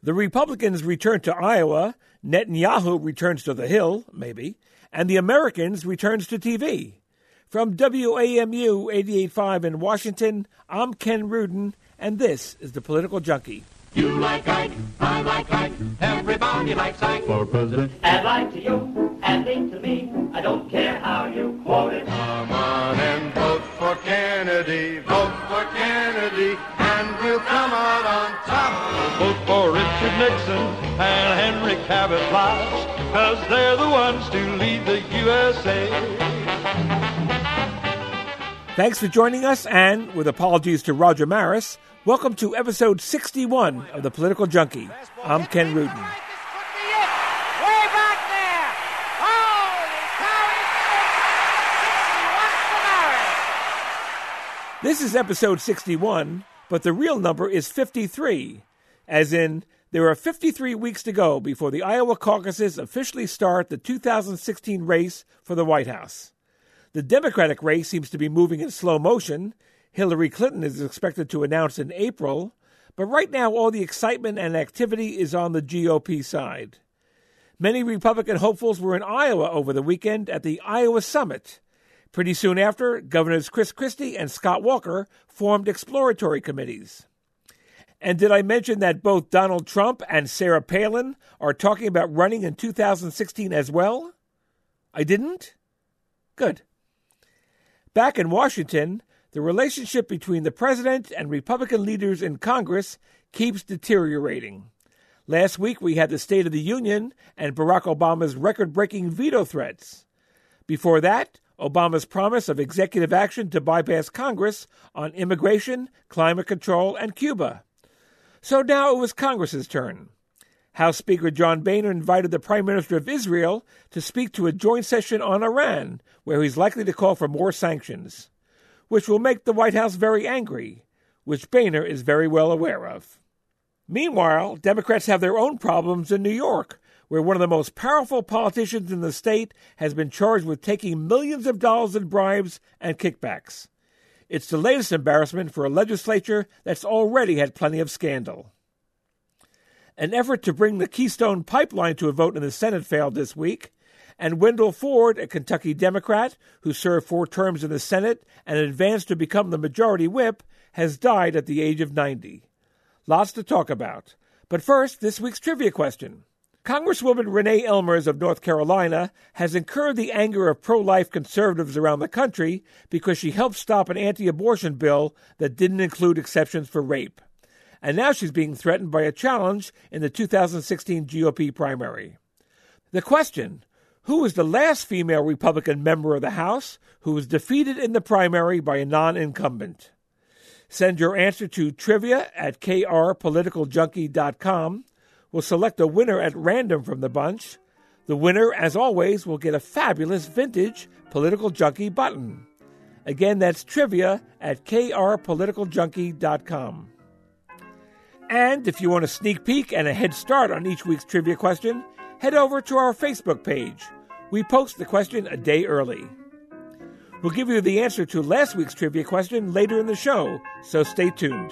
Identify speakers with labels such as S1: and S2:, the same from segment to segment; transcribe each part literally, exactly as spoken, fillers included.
S1: The Republicans return to Iowa, Netanyahu returns to the Hill, maybe, and the Americans returns to T V. From W A M U eighty-eight point five in Washington, I'm Ken Rudin, and this is The Political Junkie.
S2: You like Ike, I like Ike, everybody likes Ike for president.
S3: And like to you, and think to me, I don't care how you quote it.
S2: Come on and vote for Kennedy, vote for Kennedy, and we'll come out on top.
S4: Vote for Richard Nixon and Henry Cabot Lodge, because they're the ones to lead the U S A.
S1: Thanks for joining us, and with apologies to Roger Maris, welcome to episode sixty-one of The Political Junkie. I'm Ken Rudin.
S5: Way back there! Holy cow,
S1: This is episode sixty-one, but the real number is fifty-three, as in there are fifty-three weeks to go before the Iowa caucuses officially start the two thousand sixteen race for the White House. The Democratic race seems to be moving in slow motion. Hillary Clinton is expected to announce in April, but right now all the excitement and activity is on the G O P side. Many Republican hopefuls were in Iowa over the weekend at the Iowa Summit. Pretty soon after, Governors Chris Christie and Scott Walker formed exploratory committees. And did I mention that both Donald Trump and Sarah Palin are talking about running in two thousand sixteen as well? I didn't? Good. Back in Washington, the relationship between the president and Republican leaders in Congress keeps deteriorating. Last week, we had the State of the Union and Barack Obama's record-breaking veto threats. Before that, Obama's promise of executive action to bypass Congress on immigration, climate control, and Cuba. So now it was Congress's turn. House Speaker John Boehner invited the Prime Minister of Israel to speak to a joint session on Iran, where he's likely to call for more sanctions, which will make the White House very angry, which Boehner is very well aware of. Meanwhile, Democrats have their own problems in New York, where one of the most powerful politicians in the state has been charged with taking millions of dollars in bribes and kickbacks. It's the latest embarrassment for a legislature that's already had plenty of scandal. An effort to bring the Keystone Pipeline to a vote in the Senate failed this week, and Wendell Ford, a Kentucky Democrat who served four terms in the Senate and advanced to become the majority whip, has died at the age of ninety. Lots to talk about. But first, this week's trivia question. Congresswoman Renee Elmers of North Carolina has incurred the anger of pro-life conservatives around the country because she helped stop an anti-abortion bill that didn't include exceptions for rape. And now she's being threatened by a challenge in the two thousand sixteen G O P primary. The question: who was the last female Republican member of the House who was defeated in the primary by a non-incumbent? Send your answer to trivia at k r political junkie dot com. We'll select a winner at random from the bunch. The winner, as always, will get a fabulous vintage Political Junkie button. Again, that's trivia at k r political junkie dot com. And if you want a sneak peek and a head start on each week's trivia question, head over to our Facebook page. We post the question a day early. We'll give you the answer to last week's trivia question later in the show, so stay tuned.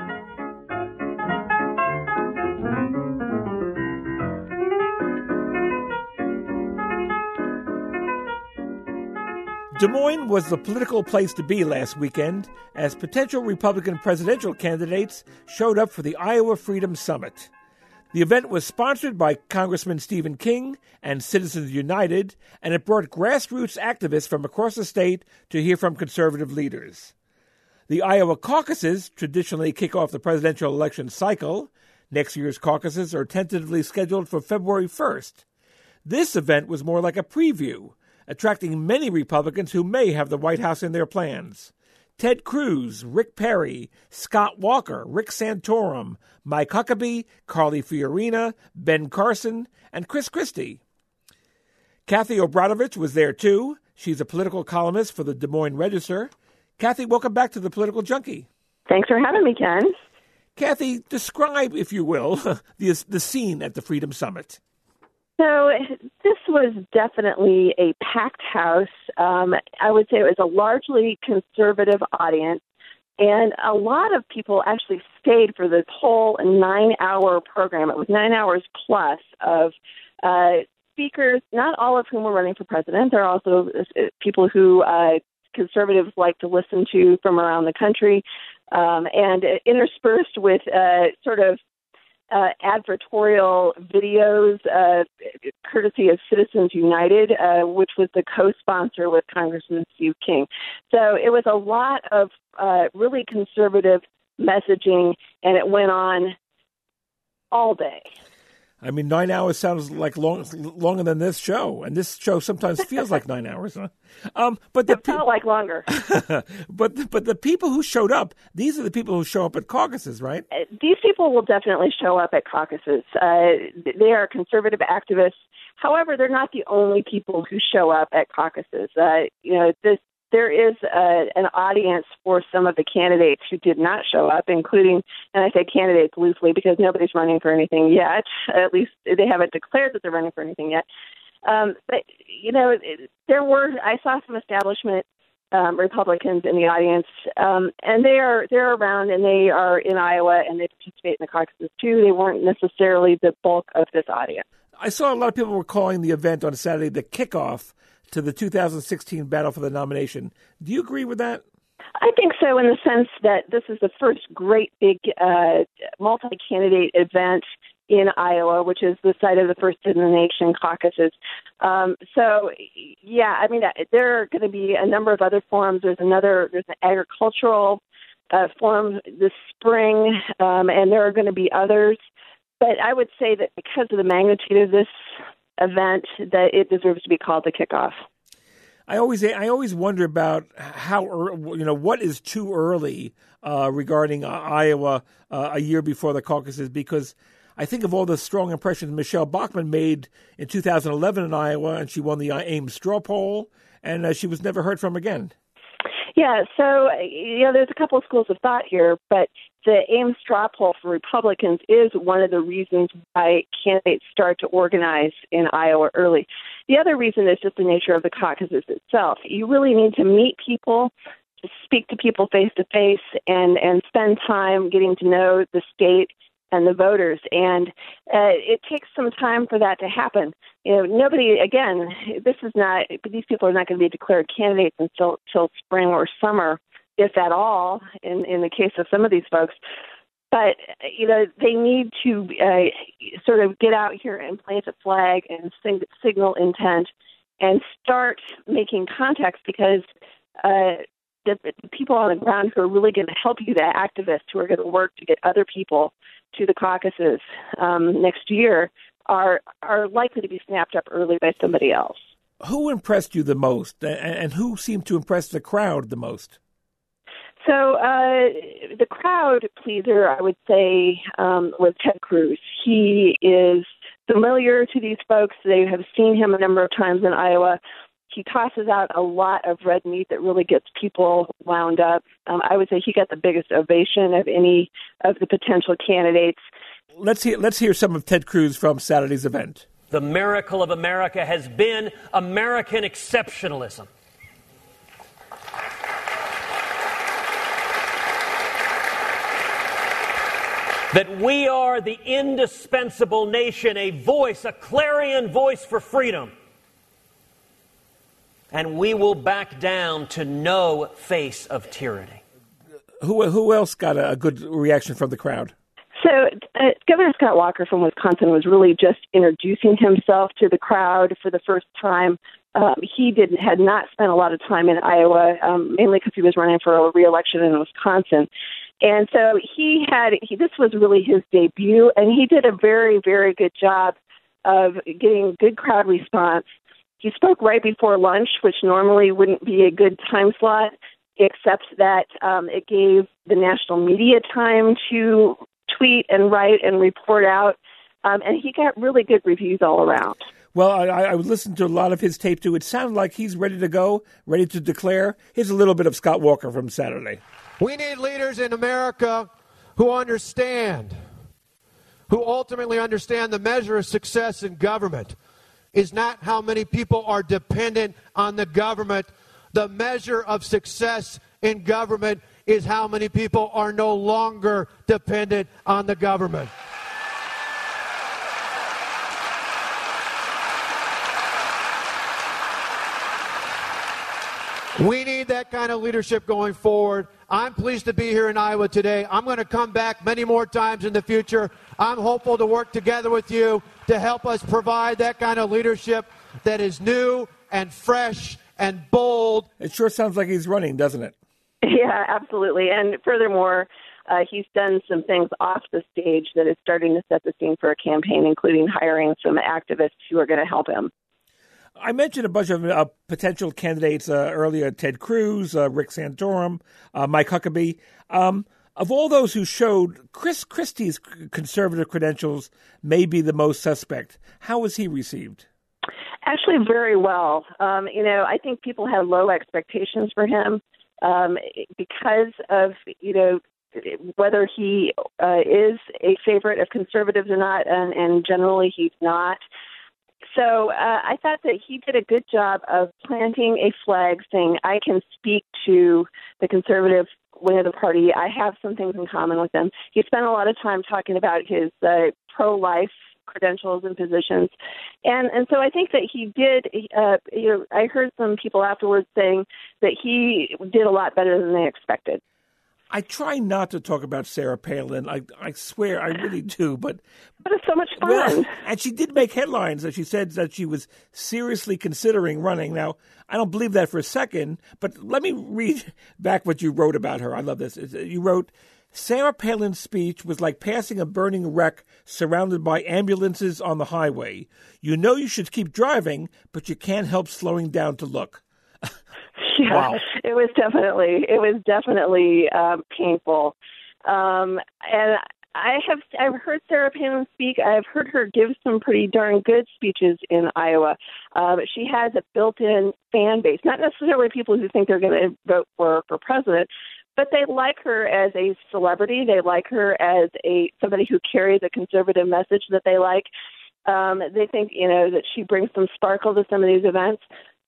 S1: Des Moines was the political place to be last weekend as potential Republican presidential candidates showed up for the Iowa Freedom Summit. The event was sponsored by Congressman Stephen King and Citizens United, and it brought grassroots activists from across the state to hear from conservative leaders. The Iowa caucuses traditionally kick off the presidential election cycle. Next year's caucuses are tentatively scheduled for February first. This event was more like a preview, attracting many Republicans who may have the White House in their plans. Ted Cruz, Rick Perry, Scott Walker, Rick Santorum, Mike Huckabee, Carly Fiorina, Ben Carson, and Chris Christie. Kathy Obradovich was there too. She's a political columnist for the Des Moines Register. Kathy, welcome back to The Political Junkie.
S6: Thanks for having me, Ken.
S1: Kathy, describe, if you will, the, the scene at the Freedom Summit.
S6: So this was definitely a packed house. Um, I would say it was a largely conservative audience. And a lot of people actually stayed for this whole nine-hour program. It was nine hours plus of uh, speakers, not all of whom were running for president. There are also uh, people who uh, conservatives like to listen to from around the country, um, and interspersed with uh, sort of Uh, advertorial videos, uh, courtesy of Citizens United, uh, which was the co-sponsor with Congressman Steve King. So it was a lot of uh, really conservative messaging, and it went on all day.
S1: I mean, nine hours sounds like long, longer than this show, and this show sometimes feels like nine hours. Huh? Um, but the
S6: it felt pe- like longer.
S1: but but the people who showed up, these are the people who show up at caucuses, right?
S6: Uh, these people will definitely show up at caucuses. Uh, they are conservative activists. However, they're not the only people who show up at caucuses. Uh, you know, this. There is uh, an audience for some of the candidates who did not show up, including, and I say candidates loosely because nobody's running for anything yet. At least they haven't declared that they're running for anything yet. Um, but, you know, it, there were, I saw some establishment um, Republicans in the audience, um, and they are, they're around and they are in Iowa and they participate in the caucuses too. They weren't necessarily the bulk of this audience.
S1: I saw a lot of people were calling the event on Saturday the kickoff to the two thousand sixteen battle for the nomination. Do you agree with that?
S6: I think so, in the sense that this is the first great big uh, multi-candidate event in Iowa, which is the site of the first in the nation caucuses. Um, so, yeah, I mean, there are going to be a number of other forums. There's another, there's an agricultural uh, forum this spring, um, and there are going to be others. But I would say that because of the magnitude of this event, that it deserves to be called the kickoff.
S1: I always I always wonder about how you know what is too early uh, regarding uh, Iowa uh, a year before the caucuses, because I think of all the strong impressions Michelle Bachmann made in two thousand eleven in Iowa, and she won the Ames straw poll, and uh, she was never heard from again.
S6: Yeah, so, you know, there's a couple of schools of thought here, but the Ames straw poll for Republicans is one of the reasons why candidates start to organize in Iowa early. The other reason is just the nature of the caucuses itself. You really need to meet people, to speak to people face-to-face, and, and spend time getting to know the state and the voters. And uh, it takes some time for that to happen. You know, nobody, again, this is not, these people are not going to be declared candidates until, until spring or summer, if at all, in, in the case of some of these folks. But, you know, they need to uh, sort of get out here and plant a flag and sing, signal intent and start making contacts, because uh, the, the people on the ground who are really going to help you, the activists who are going to work to get other people to the caucuses um, next year, are are likely to be snapped up early by somebody else.
S1: Who impressed you the most, and, and who seemed to impress the crowd the most?
S6: So uh, the crowd pleaser, I would say, um, was Ted Cruz. He is familiar to these folks. They have seen him a number of times in Iowa. He tosses out a lot of red meat that really gets people wound up. Um, I would say he got the biggest ovation of any of the potential candidates.
S1: Let's hear, let's hear some of Ted Cruz from Saturday's event.
S7: The miracle of America has been American exceptionalism. That we are the indispensable nation, a voice, a clarion voice for freedom. And we will back down to no face of tyranny.
S1: Who who else got a good reaction from the crowd?
S6: So uh, Governor Scott Walker from Wisconsin was really just introducing himself to the crowd for the first time. Um, he did had not spent a lot of time in Iowa, um, mainly because he was running for a re-election in Wisconsin. And so he had, he, this was really his debut, and he did a very, very good job of getting good crowd response. He spoke right before lunch, which normally wouldn't be a good time slot, except that um, it gave the national media time to tweet and write and report out, um, and he got really good reviews all around.
S1: Well, I, I listened to a lot of his tape, too. It sounded like he's ready to go, ready to declare. Here's a little bit of Scott Walker from Saturday.
S8: We need leaders in America who understand, who ultimately understand the measure of success in government is not how many people are dependent on the government. The measure of success in government is how many people are no longer dependent on the government. We need that kind of leadership going forward. I'm pleased to be here in Iowa today. I'm going to come back many more times in the future. I'm hopeful to work together with you to help us provide that kind of leadership that is new and fresh and bold.
S1: It sure sounds like he's running, doesn't it?
S6: Yeah, absolutely. And furthermore, uh, he's done some things off the stage that is starting to set the scene for a campaign, including hiring some activists who are going to help him.
S1: I mentioned a bunch of uh, potential candidates uh, earlier, Ted Cruz, uh, Rick Santorum, uh, Mike Huckabee. Um, of all those who showed, Chris Christie's conservative credentials may be the most suspect. How was he received?
S6: Actually, very well. Um, you know, I think people had low expectations for him um, because of, you know, whether he uh, is a favorite of conservatives or not, and, and generally he's not. So uh, I thought that he did a good job of planting a flag saying, I can speak to the conservative wing of the party. I have some things in common with them. He spent a lot of time talking about his uh, pro-life credentials and positions. And and so I think that he did, uh, you know, I heard some people afterwards saying that he did a lot better than they expected.
S1: I try not to talk about Sarah Palin. I, I swear I really do, but
S6: but it's so much fun.
S1: Well, and she did make headlines that she said that she was seriously considering running. Now, I don't believe that for a second, but let me read back what you wrote about her. I love this. You wrote, Sarah Palin's speech was like passing a burning wreck surrounded by ambulances on the highway. You know you should keep driving, but you can't help slowing down to look.
S6: Yeah,
S1: wow.
S6: It was definitely, it was definitely um, painful. Um, and I have, I've heard Sarah Palin speak. I've heard her give some pretty darn good speeches in Iowa. Uh, but she has a built-in fan base, not necessarily people who think they're going to vote for for president, but they like her as a celebrity. They like her as a somebody who carries a conservative message that they like. Um, they think, you know, that she brings some sparkle to some of these events.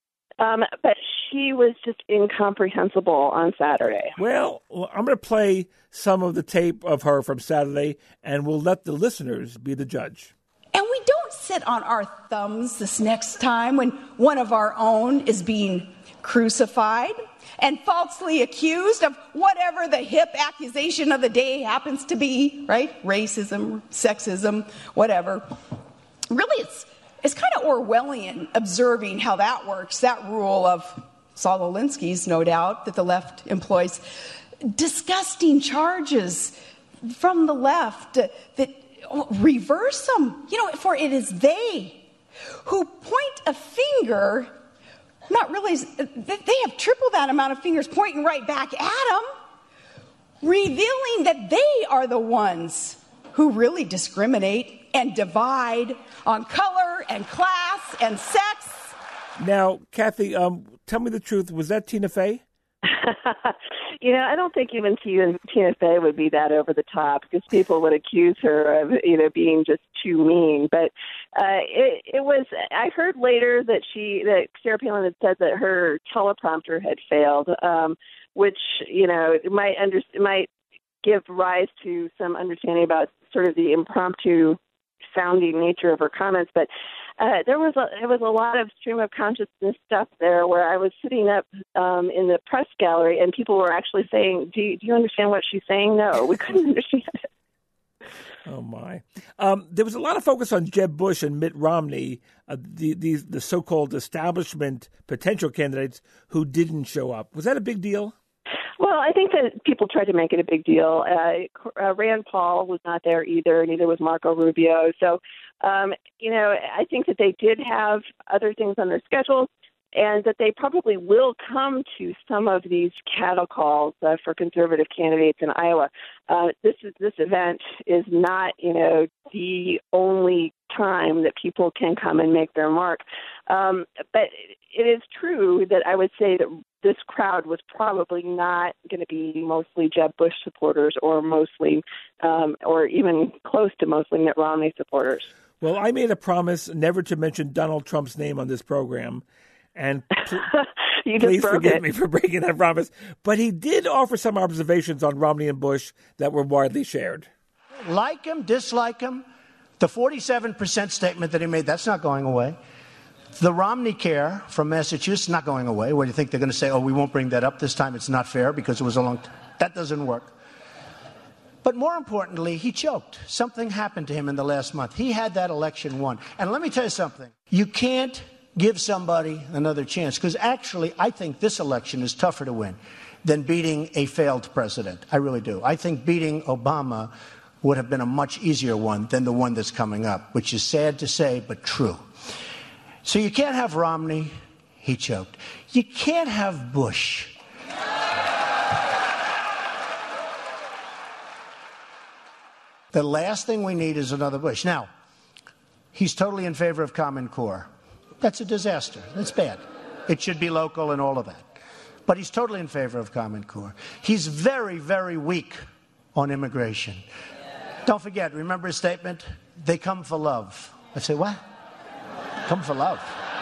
S6: Um, but she was just incomprehensible on Saturday.
S1: Well, I'm going to play some of the tape of her from Saturday, and we'll let the listeners be the judge.
S9: And we don't sit on our thumbs this next time when one of our own is being crucified and falsely accused of whatever the hip accusation of the day happens to be, right? Racism, sexism, whatever. Really, it's It's kind of Orwellian observing how that works, that rule of Saul Alinsky's, no doubt, that the left employs. Disgusting charges from the left that reverse them. You know, for it is they who point a finger, not really, they have triple that amount of fingers pointing right back at them, revealing that they are the ones who really discriminate and divide on color and class and sex.
S1: Now, Kathy, um, tell me the truth. Was that Tina Fey?
S6: You know, I don't think even Tina Fey would be that over the top because people would accuse her of, you know, being just too mean. But uh, it, it was, I heard later that she, that Sarah Palin had said that her teleprompter had failed, um, which, you know, it might, under, it might give rise to some understanding about sort of the impromptu sounding nature of her comments, but uh, there was a, there was a lot of stream of consciousness stuff there where I was sitting up um, in the press gallery and people were actually saying, do you, do you understand what she's saying? No, we couldn't understand it.
S1: Oh, my. Um, there was a lot of focus on Jeb Bush and Mitt Romney, uh, the, the, the so-called establishment potential candidates who didn't show up. Was that a big deal?
S6: Well, I think that people tried to make it a big deal. Uh, uh, Rand Paul was not there either, neither was Marco Rubio. So, um, you know, I think that they did have other things on their schedules and that they probably will come to some of these cattle calls uh, for conservative candidates in Iowa. Uh, this is, this event is not, you know, the only time that people can come and make their mark. Um, but it is true that I would say that this crowd was probably not going to be mostly Jeb Bush supporters or mostly, um, or even close to mostly Mitt Romney supporters.
S1: Well, I made a promise never to mention Donald Trump's name on this program. And pl-
S6: you just
S1: please
S6: broke
S1: forgive
S6: it.
S1: me for breaking that promise. But he did offer some observations on Romney and Bush that were widely shared.
S10: Like him, dislike him, the forty-seven percent statement that he made, that's not going away. The Romney care from Massachusetts, not going away. Where do you think they're going to say, oh, we won't bring that up this time, it's not fair because it was a long time. That doesn't work. But more importantly, he choked. Something happened to him in the last month. He had that election won. And let me tell you something. You can't give somebody another chance, because actually I think this election is tougher to win than beating a failed president. I really do. I think beating Obama would have been a much easier one than the one that's coming up, which is sad to say, but true. So you can't have Romney. He choked. You can't have Bush. The last thing we need is another Bush. Now, he's totally in favor of Common Core. That's a disaster. That's bad. It should be local and all of that. But he's totally in favor of Common Core. He's very, very weak on immigration. Don't forget, remember his statement? They come for love. I say, what? Come for love.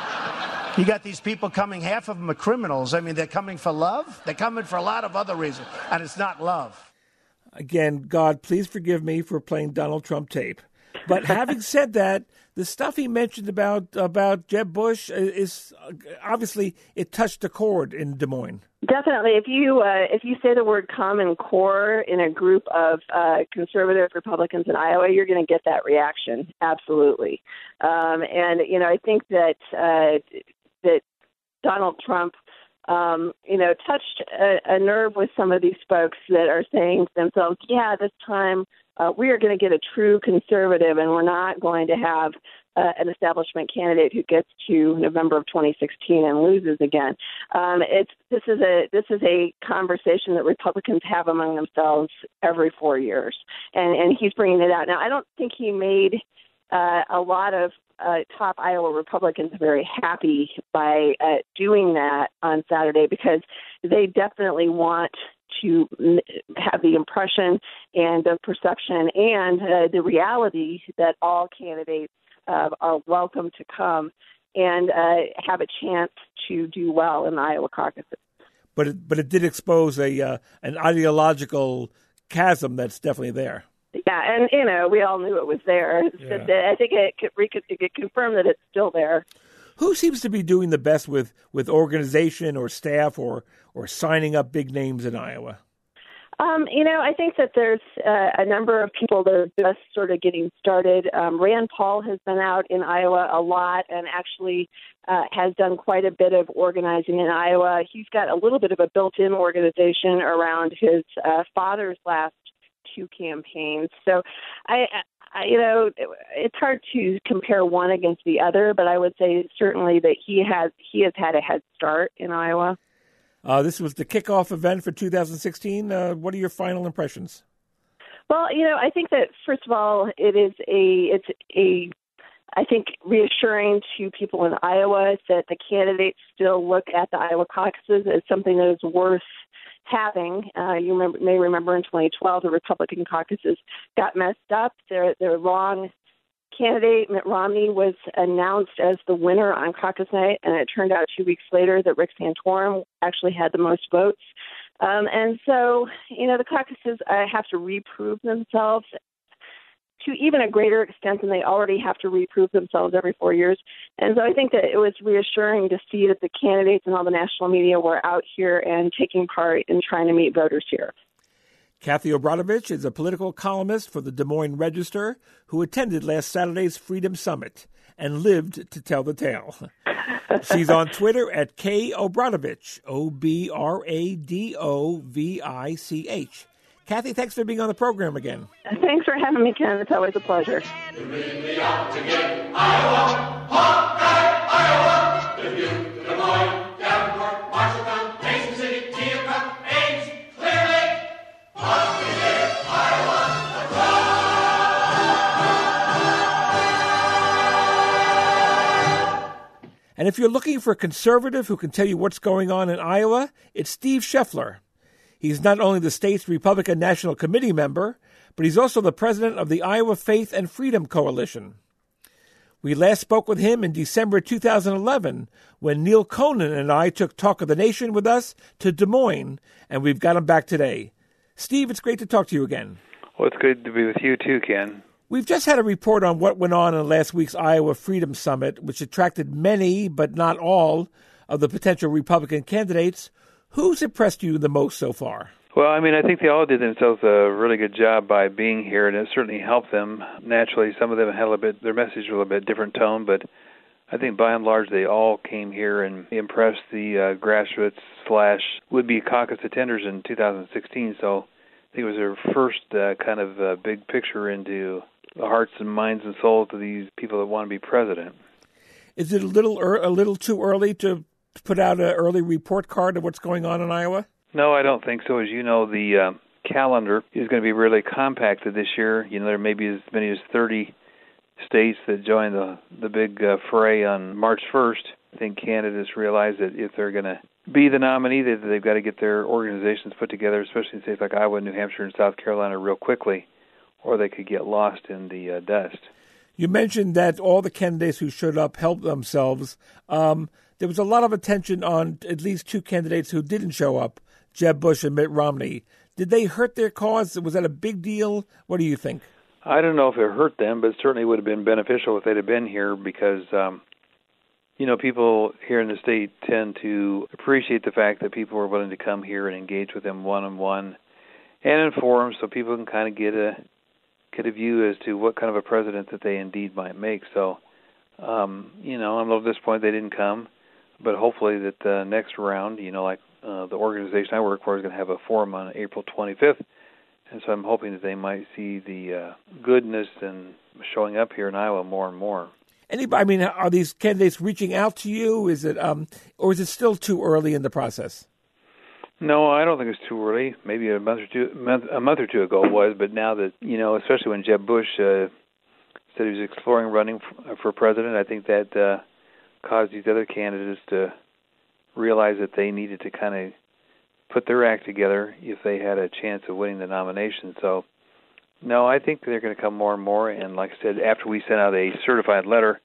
S10: You got these people coming, half of them are criminals. I mean, they're coming for love? They're coming for a lot of other reasons, and it's not love.
S1: Again, God, please forgive me for playing Donald Trump tape. But having said that, the stuff he mentioned about about Jeb Bush is obviously it touched a chord in Des Moines.
S6: Definitely. If you uh, if you say the word Common Core in a group of uh, conservative Republicans in Iowa, you're going to get that reaction. Absolutely. Um, and you know, I think that uh, that Donald Trump, um, you know, touched a, a nerve with some of these folks that are saying to themselves, "Yeah, this time." Uh, we are going to get a true conservative, and we're not going to have uh, an establishment candidate who gets to November of twenty sixteen and loses again. Um, it's this is a this is a conversation that Republicans have among themselves every four years, and and he's bringing it out now. I don't think he made uh, a lot of uh, top Iowa Republicans very happy by uh, doing that on Saturday, because they definitely want to have the impression and the perception and uh, the reality that all candidates uh, are welcome to come and uh, have a chance to do well in the Iowa caucuses.
S1: But it, but it did expose a uh, an ideological chasm that's definitely there.
S6: Yeah, and, you know, we all knew it was there. Yeah. I think it, it, it confirmed that it's still there.
S1: Who seems to be doing the best with, with organization or staff or, or signing up big names in Iowa?
S6: Um, you know, I think that there's uh, a number of people that are just sort of getting started. Um, Rand Paul has been out in Iowa a lot and actually uh, has done quite a bit of organizing in Iowa. He's got a little bit of a built-in organization around his uh, father's last two campaigns. So I, I, you know, it's hard to compare one against the other, but I would say certainly that he has he has had a head start in Iowa.
S1: Uh, this was the kickoff event for two thousand sixteen. Uh, what are your final impressions?
S6: Well, you know, I think that first of all, it is a it's a I think reassuring to people in Iowa that the candidates still look at the Iowa caucuses as something that is worth having. Uh, you remember, may remember in twenty twelve, the Republican caucuses got messed up. Their their long candidate, Mitt Romney, was announced as the winner on caucus night, and it turned out two weeks later that Rick Santorum actually had the most votes. Um, and so, you know, the caucuses uh, have to reprove themselves to even a greater extent than they already have to reprove themselves every four years. And so I think that it was reassuring to see that the candidates and all the national media were out here and taking part in trying to meet voters here.
S1: Kathy Obradovich is a political columnist for the Des Moines Register who attended last Saturday's Freedom Summit and lived to tell the tale. She's on Twitter at K Obradovich, O B R A D O V I C H. Kathy, thanks for being on the program again.
S6: Thanks for having me, Ken. It's always a pleasure.
S2: You really ought to get Iowa, Hawkeye, Iowa. If you, Des Moines, Davenport, Marshalltown, Mason City, Keokuk, Ames, Clear Lake, ought to get Iowa.
S1: And if you're looking for a conservative who can tell you what's going on in Iowa, it's Steve Scheffler. He's not only the state's Republican National Committee member, but he's also the president of the Iowa Faith and Freedom Coalition. We last spoke with him in December two thousand eleven when Neil Conan and I took Talk of the Nation with us to Des Moines, and we've got him back today. Steve, it's great to talk to you again.
S11: Well, it's good to be with you too, Ken.
S1: We've just had a report on what went on in last week's Iowa Freedom Summit, which attracted many, but not all, of the potential Republican candidates. Who's impressed you the most so far?
S11: Well, I mean, I think they all did themselves a really good job by being here, and it certainly helped them. Naturally, some of them had a little bit, their message was a little bit different tone, but I think by and large they all came here and impressed the uh, grassroots slash would-be caucus attenders in two thousand sixteen. So I think it was their first uh, kind of uh, big picture into the hearts and minds and souls of these people that want to be president.
S1: Is it a little er- a little too early to put out an early report card of what's going on in Iowa?
S11: No, I don't think so. As you know, the uh, calendar is going to be really compacted this year. You know, there may be as many as thirty states that join the the big uh, fray on March first. I think candidates realize that if they're going to be the nominee, that they've got to get their organizations put together, especially in states like Iowa, New Hampshire, and South Carolina, real quickly, or they could get lost in the uh, dust.
S1: You mentioned that all the candidates who showed up helped themselves. Um, there was a lot of attention on at least two candidates who didn't show up, Jeb Bush and Mitt Romney. Did they hurt their cause? Was that a big deal? What do you think?
S11: I don't know if it hurt them, but it certainly would have been beneficial if they'd have been here because, um, you know, people here in the state tend to appreciate the fact that people are willing to come here and engage with them one-on-one and in forums so people can kind of get a get a view as to what kind of a president that they indeed might make. So, um, you know, I'm a little disappointed they didn't come, but hopefully that the next round, you know, like uh, the organization I work for is going to have a forum on April twenty-fifth, and so I'm hoping that they might see the uh, goodness and showing up here in Iowa more and more.
S1: Anybody? I mean, are these candidates reaching out to you? Is it, um, or is it still too early in the process?
S11: No, I don't think it's too early. Maybe a month or two, month, a month or two ago it was, but now that, you know, especially when Jeb Bush uh, said he was exploring running for, for president, I think that uh, caused these other candidates to realize that they needed to kind of put their act together if they had a chance of winning the nomination. So, no, I think they're going to come more and more. And like I said, after we sent out a certified letter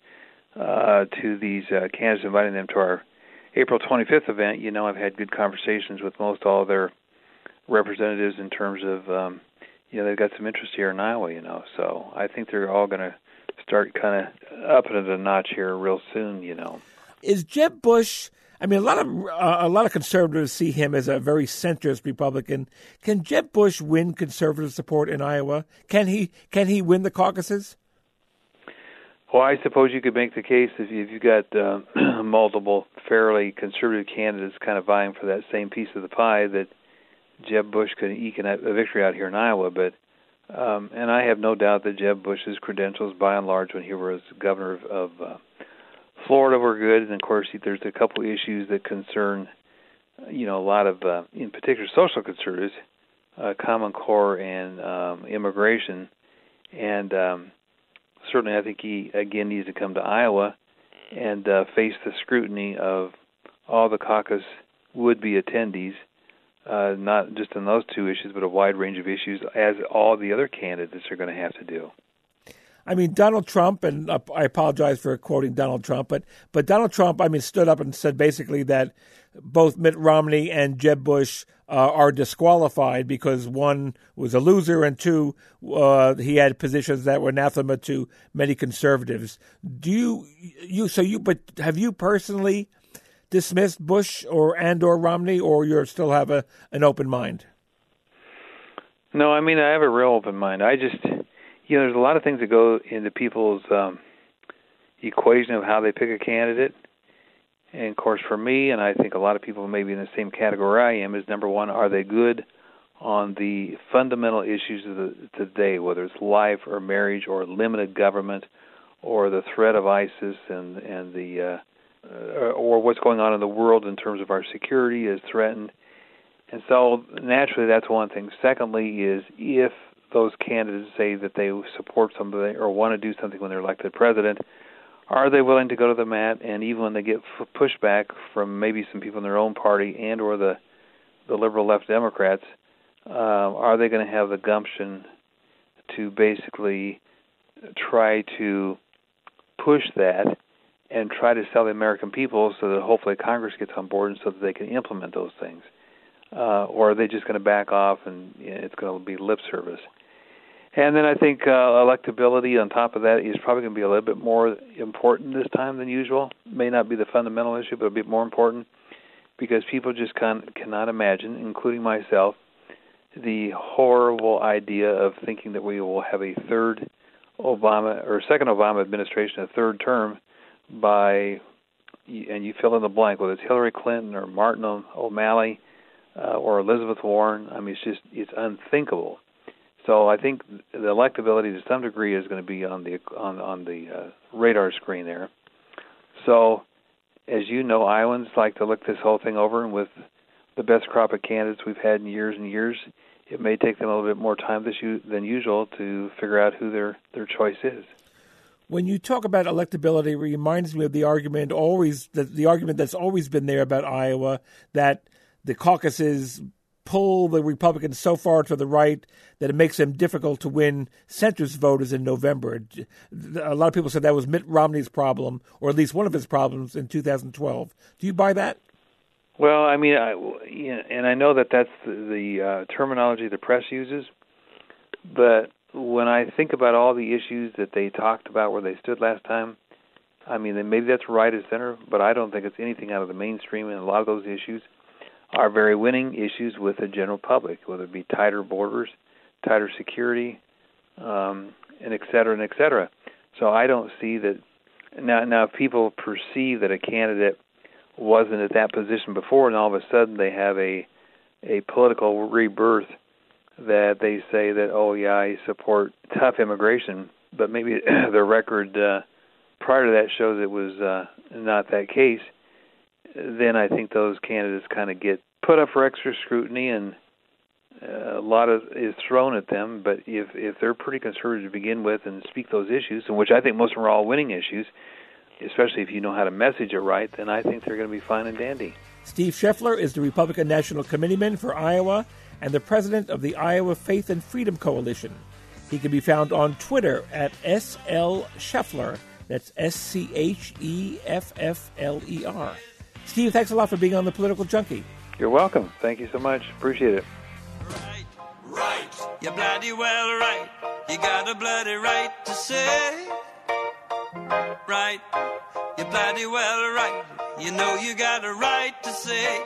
S11: uh, to these uh, candidates inviting them to our April twenty-fifth event, you know, I've had good conversations with most all of their representatives in terms of, um, you know, they've got some interest here in Iowa, you know. So I think they're all going to start kind of upping it a notch here real soon, you know.
S1: Is Jeb Bush, I mean, a lot of uh, a lot of conservatives see him as a very centrist Republican. Can Jeb Bush win conservative support in Iowa? Can he can he win the caucuses?
S11: Well, I suppose you could make the case if you've got uh, multiple fairly conservative candidates kind of vying for that same piece of the pie that Jeb Bush could eke a victory out here in Iowa. But um, and I have no doubt that Jeb Bush's credentials, by and large, when he was governor of, of uh, Florida, were good. And of course, there's a couple issues that concern, you know, a lot of, uh, in particular, social conservatives, uh, Common Core and um, immigration, and um, certainly, I think he, again, needs to come to Iowa and uh, face the scrutiny of all the caucus would-be attendees, uh, not just on those two issues, but a wide range of issues, as all the other candidates are going to have to do.
S1: I mean, Donald Trump, and I apologize for quoting Donald Trump, but but Donald Trump, I mean, stood up and said basically that both Mitt Romney and Jeb Bush uh, are disqualified because one was a loser and two, uh, he had positions that were anathema to many conservatives. Do you, you, so you, but have you personally dismissed Bush or and or Romney, or you still have a an open mind?
S11: No, I mean, I have a real open mind. I just, you know, there's a lot of things that go into people's um, equation of how they pick a candidate. And, of course, for me, and I think a lot of people maybe in the same category I am, is number one, are they good on the fundamental issues of the today, whether it's life or marriage or limited government or the threat of ISIS and, and the uh, uh, or what's going on in the world in terms of our security is threatened. And so, naturally, that's one thing. Secondly is if those candidates say that they support somebody or want to do something when they're elected president, are they willing to go to the mat? And even when they get pushback from maybe some people in their own party and or the the liberal left Democrats, uh, are they going to have the gumption to basically try to push that and try to sell the American people so that hopefully Congress gets on board and so that they can implement those things? Uh, or are they just going to back off and you know, it's going to be lip service? And then I think uh, electability on top of that is probably going to be a little bit more important this time than usual. It may not be the fundamental issue, but it'll be more important because people just can, cannot imagine, including myself, the horrible idea of thinking that we will have a third Obama or second Obama administration, a third term by, and you fill in the blank, whether it's Hillary Clinton or Martin O'Malley uh, or Elizabeth Warren. I mean, it's just, it's unthinkable. So I think the electability to some degree is going to be on the on on the uh, radar screen there. So, as you know, Iowans like to look this whole thing over, and with the best crop of candidates we've had in years and years, it may take them a little bit more time this u- than usual to figure out who their, their choice is.
S1: When you talk about electability, it reminds me of the argument always the, the argument that's always been there about Iowa, that the caucuses pull the Republicans so far to the right that it makes them difficult to win centrist voters in November. A lot of people said that was Mitt Romney's problem, or at least one of his problems in two thousand twelve. Do you buy that?
S11: Well, I mean, I, and I know that that's the, the uh, terminology the press uses, but when I think about all the issues that they talked about where they stood last time, I mean, maybe that's right of center, but I don't think it's anything out of the mainstream, and a lot of those issues are very winning issues with the general public, whether it be tighter borders, tighter security, um, and et cetera, and et cetera. So I don't see that. Now, now, if people perceive that a candidate wasn't at that position before, and all of a sudden they have a a political rebirth that they say that, oh, yeah, I support tough immigration, but maybe the record uh, prior to that shows it was uh, not that case, then I think those candidates kind of get put up for extra scrutiny, and uh, a lot of is thrown at them. But if if they're pretty conservative to begin with and speak those issues, and which I think most of them are all winning issues, especially if you know how to message it right, then I think they're going to be fine and dandy.
S1: Steve Scheffler is the Republican National Committeeman for Iowa and the president of the Iowa Faith and Freedom Coalition. He can be found on Twitter at S L Scheffler. That's S C H E F F L E R. Steve, thanks a lot for being on The Political Junkie.
S11: You're welcome. Thank you so much. Appreciate it.
S12: Right, right. You're bloody well right. You got a bloody right to say. Right. You're bloody well right. You know you got a right to say.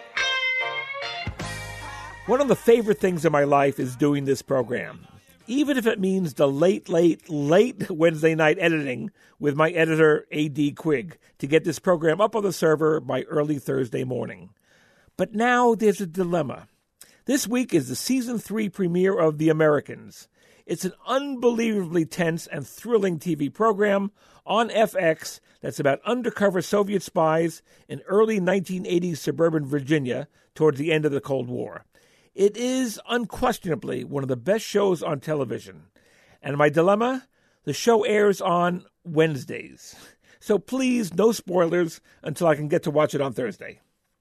S1: One of the favorite things in my life is doing this program, even if it means the late, late, late Wednesday night editing with my editor, A D. Quigg, to get this program up on the server by early Thursday morning. But now there's a dilemma. This week is the season three premiere of The Americans. It's an unbelievably tense and thrilling T V program on F X that's about undercover Soviet spies in early nineteen eighties suburban Virginia towards the end of the Cold War. It is unquestionably one of the best shows on television. And my dilemma? The show airs on Wednesdays. So please, no spoilers until I can get to watch it on Thursday.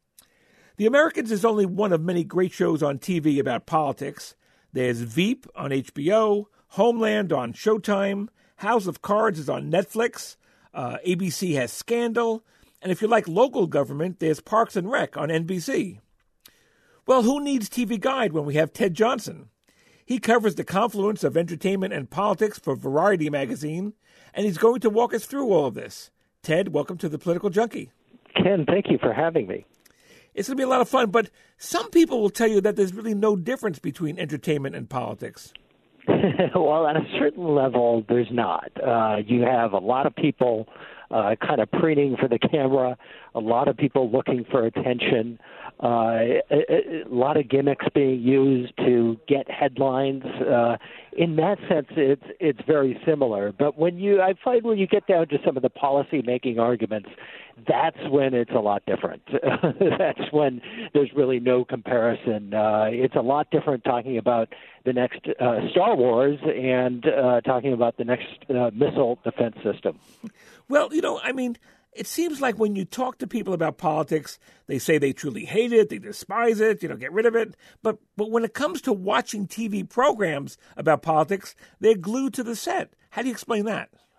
S1: The Americans is only one of many great shows on T V about politics. There's Veep on H B O, Homeland on Showtime, House of Cards is on Netflix, uh, A B C has Scandal, and if you like local government, there's Parks and Rec on N B C. Well, who needs T V Guide when we have Ted Johnson? He covers the confluence of entertainment and politics for Variety magazine, and he's going to walk us through all of this. Ted, welcome to The Political Junkie.
S13: Ken, thank you for having me.
S1: It's going to be a lot of fun, but some people will tell you that there's really no difference between entertainment and politics.
S13: Well, on a certain level, there's not. Uh, you have a lot of people uh, kind of preening for the camera, a lot of people looking for attention, uh, a, a lot of gimmicks being used to get headlines. Uh, in that sense, it's it's very similar. But when you, I find when you get down to some of the policy-making arguments, that's when it's a lot different. That's when there's really no comparison. Uh, it's a lot different talking about the next uh, Star Wars and uh, talking about the next uh, missile defense system.
S1: Well, you know, I mean, it seems like when you talk to people about politics, they say they truly hate it, they despise it, you know, get rid of it. But but when it comes to watching T V programs about politics, they're glued to the set. How do you explain that?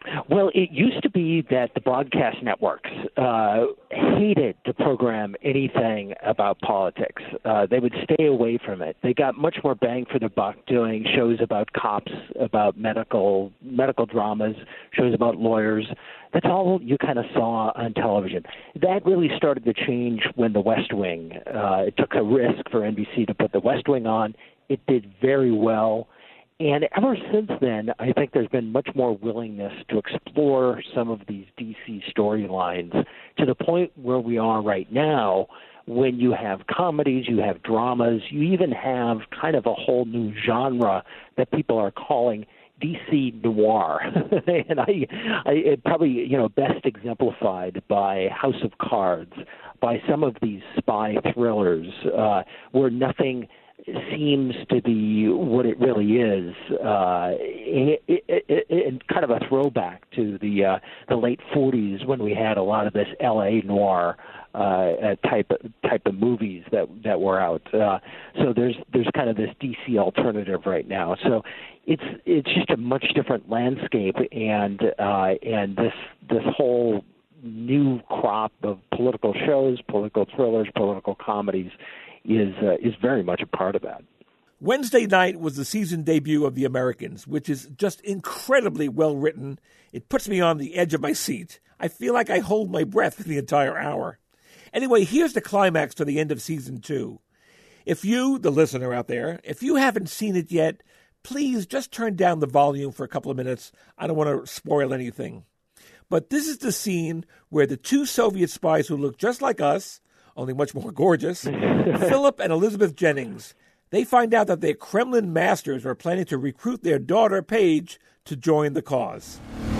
S13: Well, it used to be that the broadcast networks uh, hated to program anything about politics. Uh, they would stay away from it. They got much more bang for the buck doing shows about cops, about medical medical dramas, shows about lawyers. That's all you kind of saw on television. That really started to change when The West Wing. Uh, it took a risk for N B C to put The West Wing on. It did very well. And ever since then, I think there's been much more willingness to explore some of these D C storylines to the point where we are right now, when you have comedies, you have dramas, you even have kind of a whole new genre that people are calling D C noir. And I, I it probably, you know, best exemplified by House of Cards, by some of these spy thrillers, uh, where nothing seems to be what it really is, uh, it, it, it, it, kind of a throwback to the uh, the late forties when we had a lot of this L A noir uh, type type of movies that that were out. Uh, so there's there's kind of this D C alternative right now. So it's it's just a much different landscape, and uh, and this this whole new crop of political shows, political thrillers, political comedies is uh, is very much a part of that.
S1: Wednesday night was the season debut of The Americans, which is just incredibly well written. It puts me on the edge of my seat. I feel like I hold my breath for the entire hour. Anyway, here's the climax to the end of season two. If you, the listener out there, if you haven't seen it yet, please just turn down the volume for a couple of minutes. I don't want to spoil anything. But this is the scene where the two Soviet spies who look just like us, only much more gorgeous, Philip and Elizabeth Jennings, they find out that their Kremlin masters are planning to recruit their daughter, Paige, to join the cause.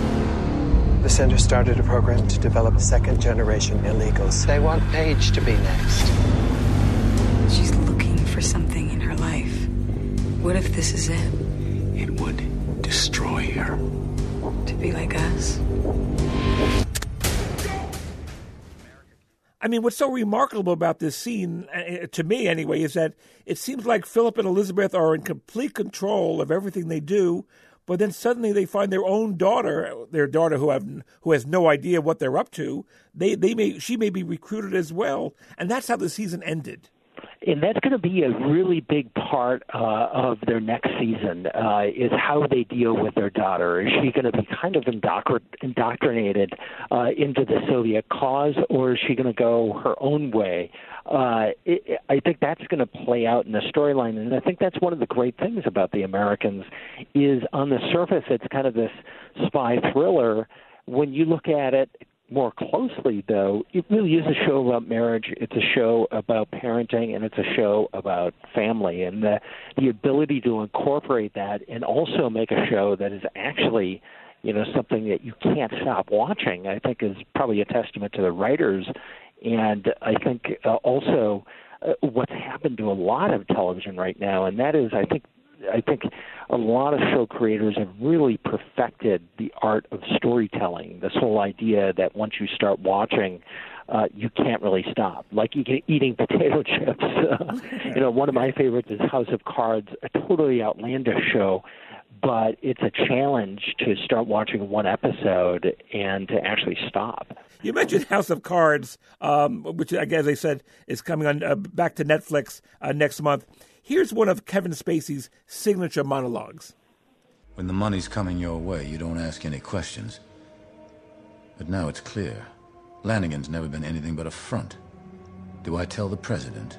S14: The center started a program to develop second-generation illegals. They want Paige to be next.
S15: She's looking for something in her life. What if this is it?
S14: It would destroy her.
S15: To be like us?
S1: I mean, what's so remarkable about this scene, uh, to me anyway, is that it seems like Philip and Elizabeth are in complete control of everything they do, but then suddenly they find their own daughter, their daughter who have who has no idea what they're up to. They they may she may be recruited as well, and that's how the season ended.
S13: And that's going to be a really big part uh, of their next season, uh, is how they deal with their daughter. Is she going to be kind of indoctr- indoctrinated uh, into the Soviet cause, or is she going to go her own way? Uh, it, I think that's going to play out in the storyline, and I think that's one of the great things about The Americans is on the surface it's kind of this spy thriller. When you look at it more closely, though, it really is a show about marriage. It's a show about parenting, and it's a show about family. And the, the ability to incorporate that and also make a show that is actually, you know, something that you can't stop watching, I think is probably a testament to the writers. And I think uh, also uh, what's happened to a lot of television right now, and that is, I think, I think a lot of show creators have really perfected the art of storytelling, this whole idea that once you start watching, uh, you can't really stop. Like you get eating potato chips. Uh, you know, one of my favorites is House of Cards, a totally outlandish show, but it's a challenge to start watching one episode and to actually stop.
S1: You mentioned House of Cards, um, which, as I said, is coming on uh, back to Netflix uh, next month. Here's one of Kevin Spacey's signature monologues.
S16: When the money's coming your way, you don't ask any questions. But now it's clear. Lanigan's never been anything but a front. Do I tell the president?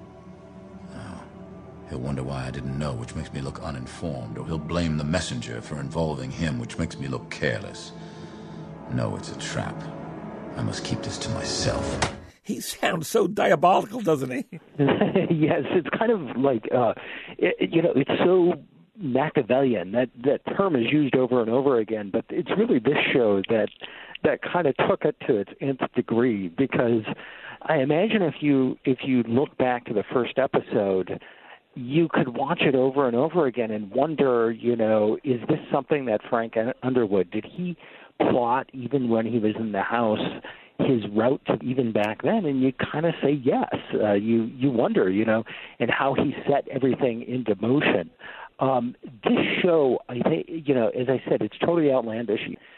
S16: No. He'll wonder why I didn't know, which makes me look uninformed, or he'll blame the messenger for involving him, which makes me look careless. No, it's a trap. I must keep this to myself.
S1: He sounds so diabolical, doesn't he?
S13: Yes, it's kind of like, uh, it, you know, it's so Machiavellian. That, that term is used over and over again, but it's really this show that that kind of took it to its nth degree, because I imagine if you if you look back to the first episode, you could watch it over and over again and wonder, you know, is this something that Frank Underwood, did he plot even when he was in the house, his route to even back then? And you kind of say yes. Uh, you you wonder, you know, and how he set everything into motion. Um, this show, I think, you know, as I said, it's totally outlandish.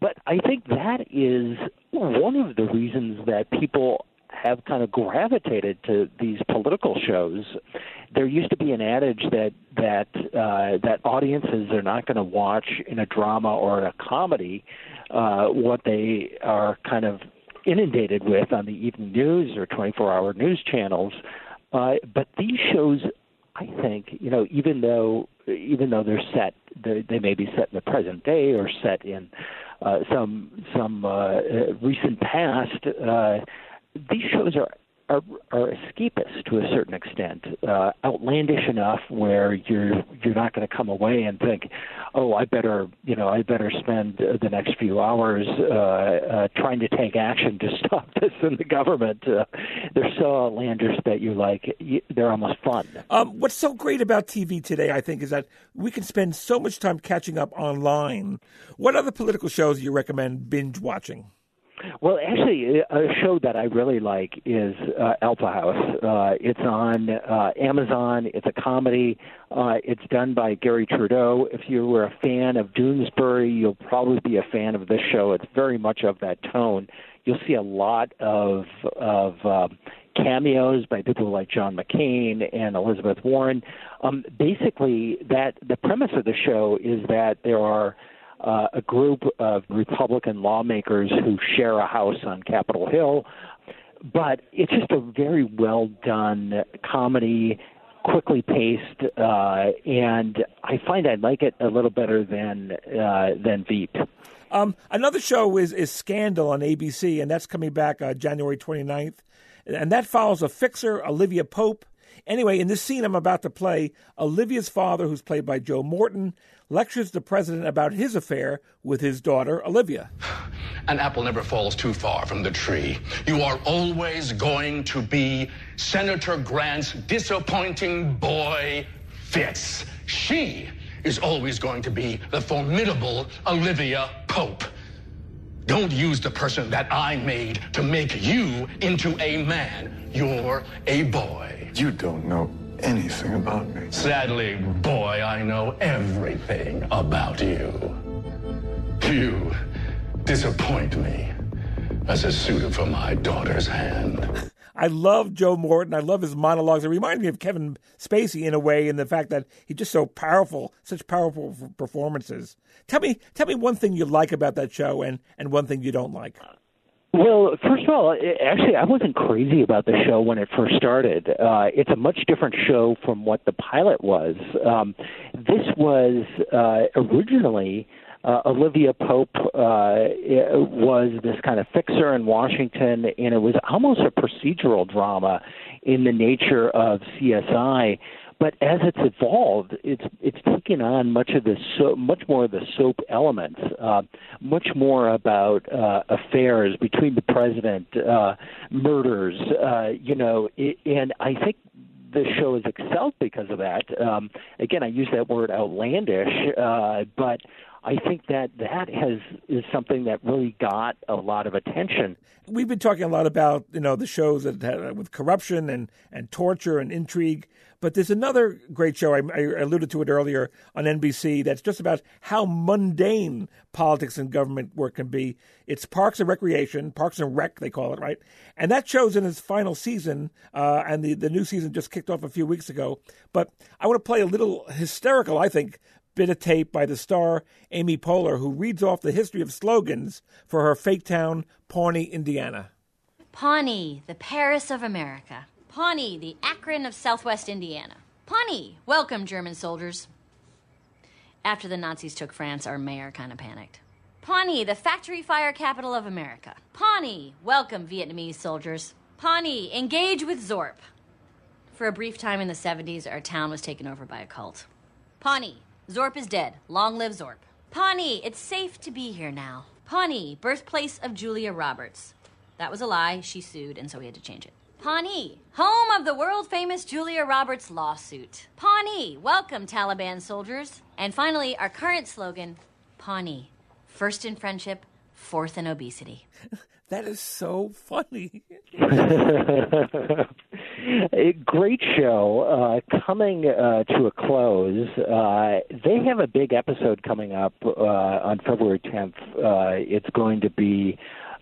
S13: but I think that is one of the reasons that people have kind of gravitated to these political shows. There used to be an adage that that uh, that audiences are not going to watch in a drama or in a comedy uh, what they are kind of inundated with on the evening news or twenty-four hour news channels. Uh, but these shows, I think, you know, even though even though they're set, they, they may be set in the present day or set in uh, some some uh, recent past. Uh, these shows are, are are escapist to a certain extent, uh, outlandish enough where you're you're not going to come away and think, oh, I better you know I better spend the next few hours uh, uh, trying to take action to stop this in the government. Uh, they're so outlandish that you're like you, they're almost fun.
S1: Um, what's so great about T V today, I think, is that we can spend so much time catching up online. What other political shows do you recommend binge watching?
S13: Well, actually, a show that I really like is uh, Alpha House. Uh, it's on uh, Amazon. It's a comedy. Uh, it's done by Gary Trudeau. If you were a fan of Doonesbury, you'll probably be a fan of this show. It's very much of that tone. You'll see a lot of of uh, cameos by people like John McCain and Elizabeth Warren. Um, basically, that the premise of the show is that there are Uh, a group of Republican lawmakers who share a house on Capitol Hill. But it's just a very well-done comedy, quickly paced, uh, and I find I like it a little better than uh, than Veep.
S1: Um, another show is, is Scandal on A B C, and that's coming back uh, January twenty-ninth. And that follows a fixer, Olivia Pope. Anyway, in this scene I'm about to play, Olivia's father, who's played by Joe Morton, lectures the president about his affair with his daughter, Olivia.
S17: An apple never falls too far from the tree. You are always going to be Senator Grant's disappointing boy, Fitz. She is always going to be the formidable Olivia Pope. Don't use the person that I made to make you into a man. You're a boy.
S18: You don't know anything about me.
S17: Sadly, boy, I know everything about you. You disappoint me as a suitor for my daughter's hand.
S1: I love Joe Morton. I love his monologues. It reminds me of Kevin Spacey in a way, in the fact that he's just so powerful, such powerful performances. Tell me, tell me one thing you like about that show, and, and one thing you don't like.
S13: Well, first of all, actually, I wasn't crazy about the show when it first started. Uh, it's a much different show from what the pilot was. Um, this was uh, originally uh, Olivia Pope uh, was this kind of fixer in Washington, and it was almost a procedural drama in the nature of C S I. But as it's evolved, it's it's taken on much of the so, much more of the soap elements, uh, much more about uh, affairs between the president, uh, murders, uh, you know, it, and I think the show has excelled because of that. Um, again, I use that word outlandish, uh, but I think that that has is something that really got a lot of attention.
S1: We've been talking a lot about, you know, the shows that have, with corruption and, and torture and intrigue. But there's another great show, I, I alluded to it earlier, on N B C that's just about how mundane politics and government work can be. It's Parks and Recreation, Parks and Rec, they call it, right? And that show's in its final season, uh, and the, the new season just kicked off a few weeks ago. But I want to play a little hysterical, I think, bit of tape by the star Amy Poehler, who reads off the history of slogans for her fake town, Pawnee, Indiana.
S19: Pawnee, the Paris of America. Pawnee, the Akron of Southwest Indiana. Pawnee, welcome, German soldiers. After the Nazis took France, our mayor kind of panicked. Pawnee, the factory fire capital of America. Pawnee, welcome, Vietnamese soldiers. Pawnee, engage with Zorp. For a brief time in the seventies, our town was taken over by a cult. Pawnee, Zorp is dead. Long live Zorp. Pawnee, it's safe to be here now. Pawnee, birthplace of Julia Roberts. That was a lie. She sued, and so we had to change it. Pawnee, home of the world-famous Julia Roberts lawsuit. Pawnee, welcome, Taliban soldiers. And finally, our current slogan, Pawnee, first in friendship, fourth in obesity.
S1: That is so funny.
S13: A great show. Uh, coming uh, to a close, uh, they have a big episode coming up uh, on February tenth. Uh, it's going to be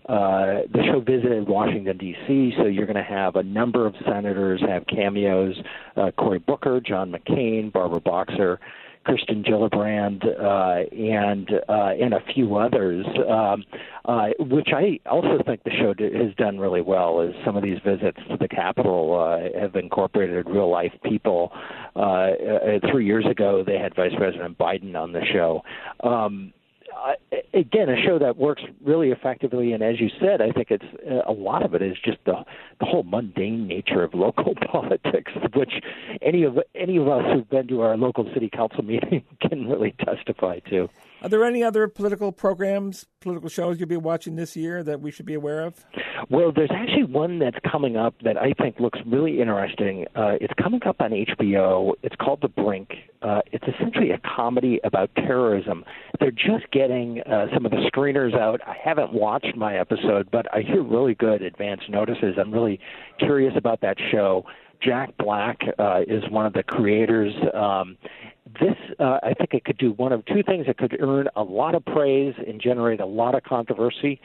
S13: uh, the show visited Washington, D C, so you're going to have a number of senators have cameos, uh, Cory Booker, John McCain, Barbara Boxer, Kirsten Gillibrand, uh, and uh, and a few others, um, uh, which I also think the show d- has done really well. Is some of these visits to the Capitol uh, have incorporated real life people. Uh, uh, three years ago, they had Vice President Biden on the show. Um, Uh, again, a show that works really effectively, and as you said, I think it's uh, a lot of it is just the the whole mundane nature of local politics, which any of any of us who've been to our local city council meeting can really testify to.
S1: Are there any other political programs, political shows you'll be watching this year that we should be aware of?
S13: Well, there's actually one that's coming up that I think looks really interesting. Uh, it's coming up on H B O. It's called The Brink. Uh, it's essentially a comedy about terrorism. They're just getting uh, some of the screeners out. I haven't watched my episode, but I hear really good advance notices. I'm really curious about that show. Jack Black uh, is one of the creators. Um, this, uh, I think it could do one of two things. It could earn a lot of praise and generate a lot of controversy,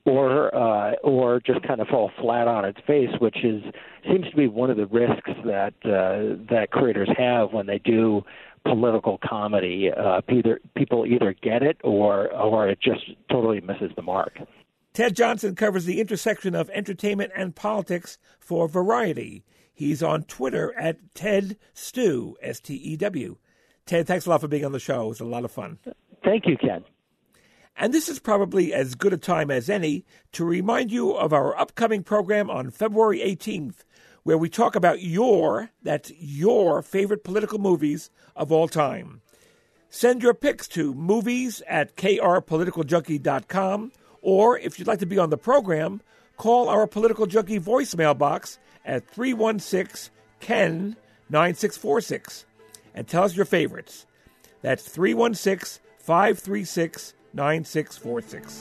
S13: or uh, or just kind of fall flat on its face, which is seems to be one of the risks that uh, that creators have when they do political comedy. Uh, either people either get it or or it just totally misses the mark.
S1: Ted Johnson covers the intersection of entertainment and politics for Variety. He's on Twitter at Ted Stew, S T E W. Ted, thanks a lot for being on the show. It was a lot of fun.
S13: Thank you, Ken.
S1: And this is probably as good a time as any to remind you of our upcoming program on February eighteenth, where we talk about your, that's your favorite political movies of all time. Send your picks to movies at k r political junkie dot com, or if you'd like to be on the program, call our Political Junkie voicemail box at three one six, K E N, nine six four six and tell us your favorites. That's three one six, five three six, nine six four six.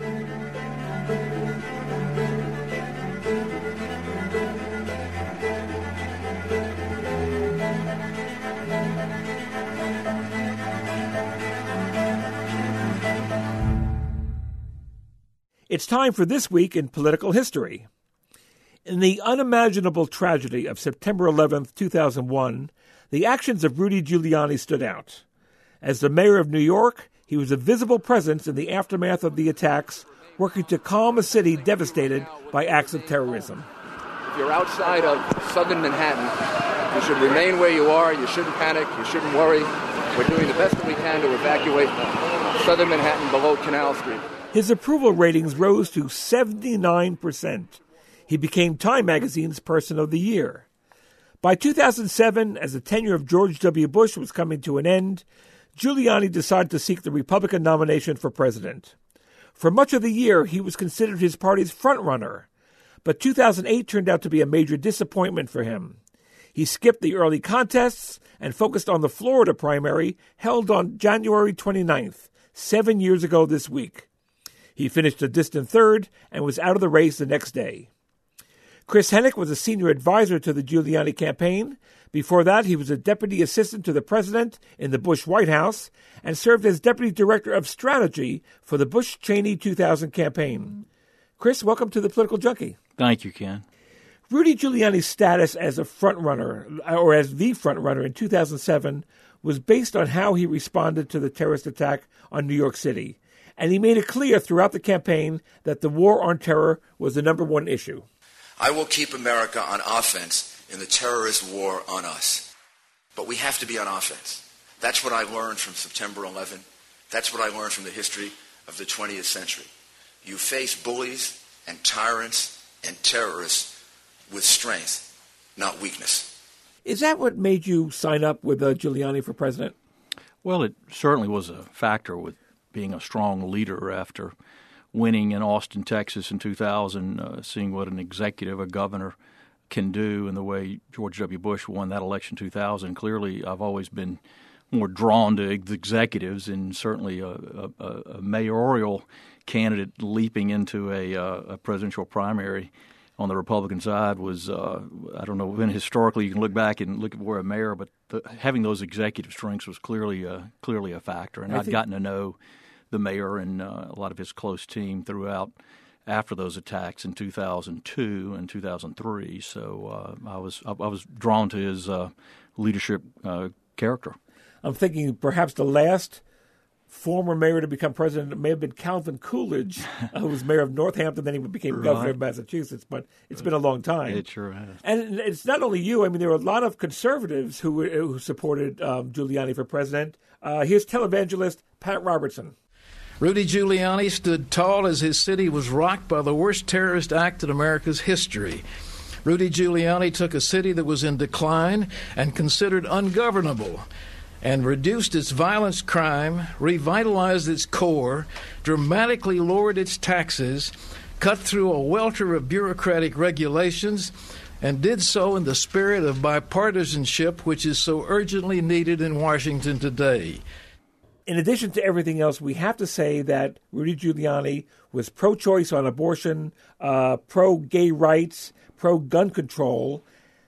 S1: It's time for This Week in Political History. In the unimaginable tragedy of September eleventh, two thousand one, the actions of Rudy Giuliani stood out. As the mayor of New York, he was a visible presence in the aftermath of the attacks, working to calm a city devastated by acts of terrorism.
S20: If you're outside of southern Manhattan, you should remain where you are. You shouldn't panic. You shouldn't worry. We're doing the best that we can to evacuate southern Manhattan below Canal Street.
S1: His approval ratings rose to seventy-nine percent. He became Time Magazine's Person of the Year. By two thousand seven, as the tenure of George W. Bush was coming to an end, Giuliani decided to seek the Republican nomination for president. For much of the year, he was considered his party's frontrunner, but two thousand eight turned out to be a major disappointment for him. He skipped the early contests and focused on the Florida primary held on January twenty-ninth, seven years ago this week. He finished a distant third and was out of the race the next day. Chris Hennick was a senior advisor to the Giuliani campaign. Before that, he was a deputy assistant to the president in the Bush White House and served as deputy director of strategy for the Bush-Cheney two thousand campaign. Chris, welcome to the Political Junkie.
S21: Thank you, Ken.
S1: Rudy Giuliani's status as a frontrunner, or as the frontrunner in two thousand seven, was based on how he responded to the terrorist attack on New York City. And he made it clear throughout the campaign that the war on terror was the number one issue.
S22: I will keep America on offense in the terrorist war on us. But we have to be on offense. That's what I learned from September eleventh. That's what I learned from the history of the twentieth century. You face bullies and tyrants and terrorists with strength, not weakness.
S1: Is that what made you sign up with uh, Giuliani for president?
S21: Well, it certainly was a factor with being a strong leader after winning in Austin, Texas in two thousand, uh, seeing what an executive, a governor, can do and the way George W. Bush won that election in two thousand. Clearly, I've always been more drawn to executives, and certainly a, a, a mayoral candidate leaping into a, a presidential primary on the Republican side was, uh, I don't know, when historically you can look back and look at where a mayor, but the, having those executive strengths was clearly a, clearly a factor. And
S1: I
S21: I'd
S1: think,
S21: gotten to know the mayor and uh, a lot of his close team throughout after those attacks in two thousand two and two thousand three. So uh, I was I, I was drawn to his uh, leadership uh, character.
S1: I'm thinking perhaps the last former mayor to become president may have been Calvin Coolidge, uh, who was mayor of Northampton, then he became
S21: Right.
S1: governor of Massachusetts, but it's been a long time.
S21: It sure has.
S1: And it's not only you. I mean, there were a lot of conservatives who who supported um, Giuliani for president. Uh, here's televangelist Pat Robertson.
S3: Rudy Giuliani stood tall as his city was rocked by the worst terrorist act in America's history. Rudy Giuliani took a city that was in decline and considered ungovernable and reduced its violence crime, revitalized its core, dramatically lowered its taxes, cut through a welter of bureaucratic regulations, and did so in the spirit of bipartisanship, which is so urgently needed in Washington today.
S1: In addition to everything else, we have to say that Rudy Giuliani was pro-choice on abortion, uh, pro-gay rights, pro-gun control.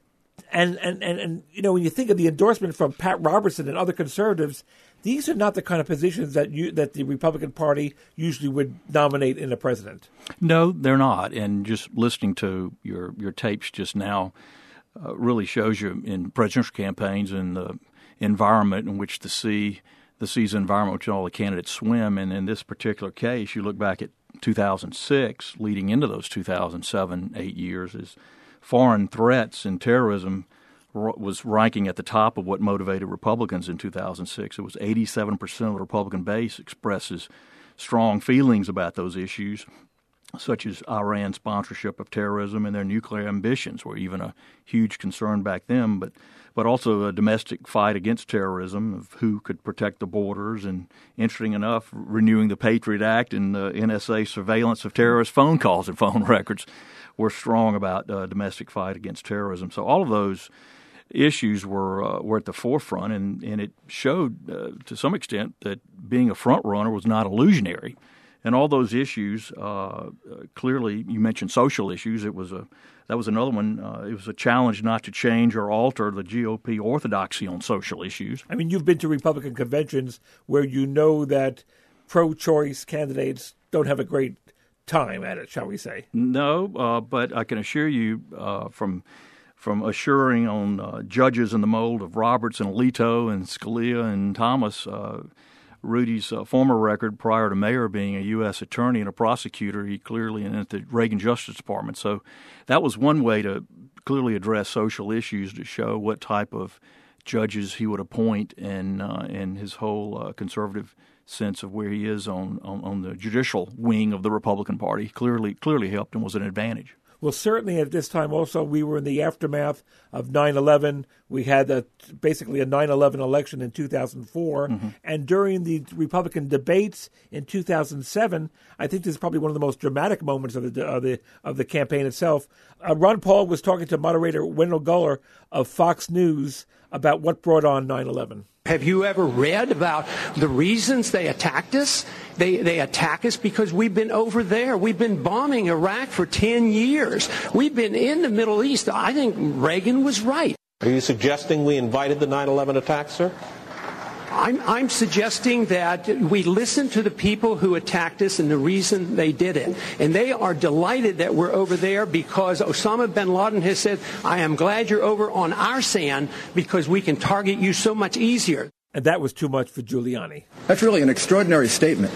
S1: And, and, and, and, you know, when you think of the endorsement from Pat Robertson and other conservatives, these are not the kind of positions that you that the Republican Party usually would nominate in a president.
S21: No, they're not. And just listening to your, your tapes just now uh, really shows you in presidential campaigns and the environment in which the sea the sea's environment which all the candidates swim. And in this particular case, you look back at two thousand six, leading into those two thousand seven, eight years, is foreign threats and terrorism was ranking at the top of what motivated Republicans in two thousand six. It was eighty-seven percent of the Republican base expresses strong feelings about those issues, such as Iran's sponsorship of terrorism and their nuclear ambitions were even a huge concern back then, but but also a domestic fight against terrorism of who could protect the borders and, interesting enough, renewing the Patriot Act and the N S A surveillance of terrorist phone calls and phone records were strong about uh, domestic fight against terrorism. So all of those issues were uh, were at the forefront, and, and it showed uh, to some extent that being a front runner was not illusionary. And all those issues, uh, clearly, you mentioned social issues. It was a that was another one. Uh, it was a challenge not to change or alter the G O P orthodoxy on social issues.
S1: I mean, you've been to Republican conventions where you know that pro-choice candidates don't have a great time at it, shall we say?
S21: No, uh, but I can assure you uh, from from assuring on uh, judges in the mold of Roberts and Alito and Scalia and Thomas. Uh, Rudy's uh, former record prior to mayor being a U S attorney and a prosecutor, he clearly in at the Reagan Justice Department. So that was one way to clearly address social issues, to show what type of judges he would appoint, and uh, and his whole uh, conservative sense of where he is on, on, on the judicial wing of the Republican Party clearly clearly helped and was an advantage.
S1: Well, certainly at this time also we were in the aftermath of nine eleven. We had a, basically a nine eleven election in two thousand four. Mm-hmm. And during the Republican debates in two thousand seven, I think this is probably one of the most dramatic moments of the of the, of the campaign itself. Uh, Ron Paul was talking to moderator Wendell Guller of Fox News about what brought on nine eleven.
S4: Have you ever read about the reasons they attacked us? They they attack us because we've been over there. We've been bombing Iraq for ten years. We've been in the Middle East. I think Reagan was right.
S23: Are you suggesting we invited the nine eleven attack, sir?
S4: I'm, I'm suggesting that we listen to the people who attacked us and the reason they did it. And they are delighted that we're over there because Osama bin Laden has said, I am glad you're over on our sand because we can target you so much easier.
S1: And that was too much for Giuliani.
S24: That's really an extraordinary statement.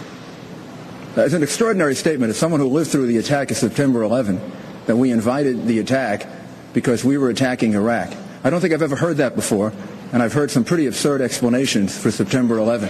S24: It's an extraordinary statement as someone who lived through the attack of September eleventh, that we invited the attack because we were attacking Iraq. I don't think I've ever heard that before. And I've heard some pretty absurd explanations for September eleventh.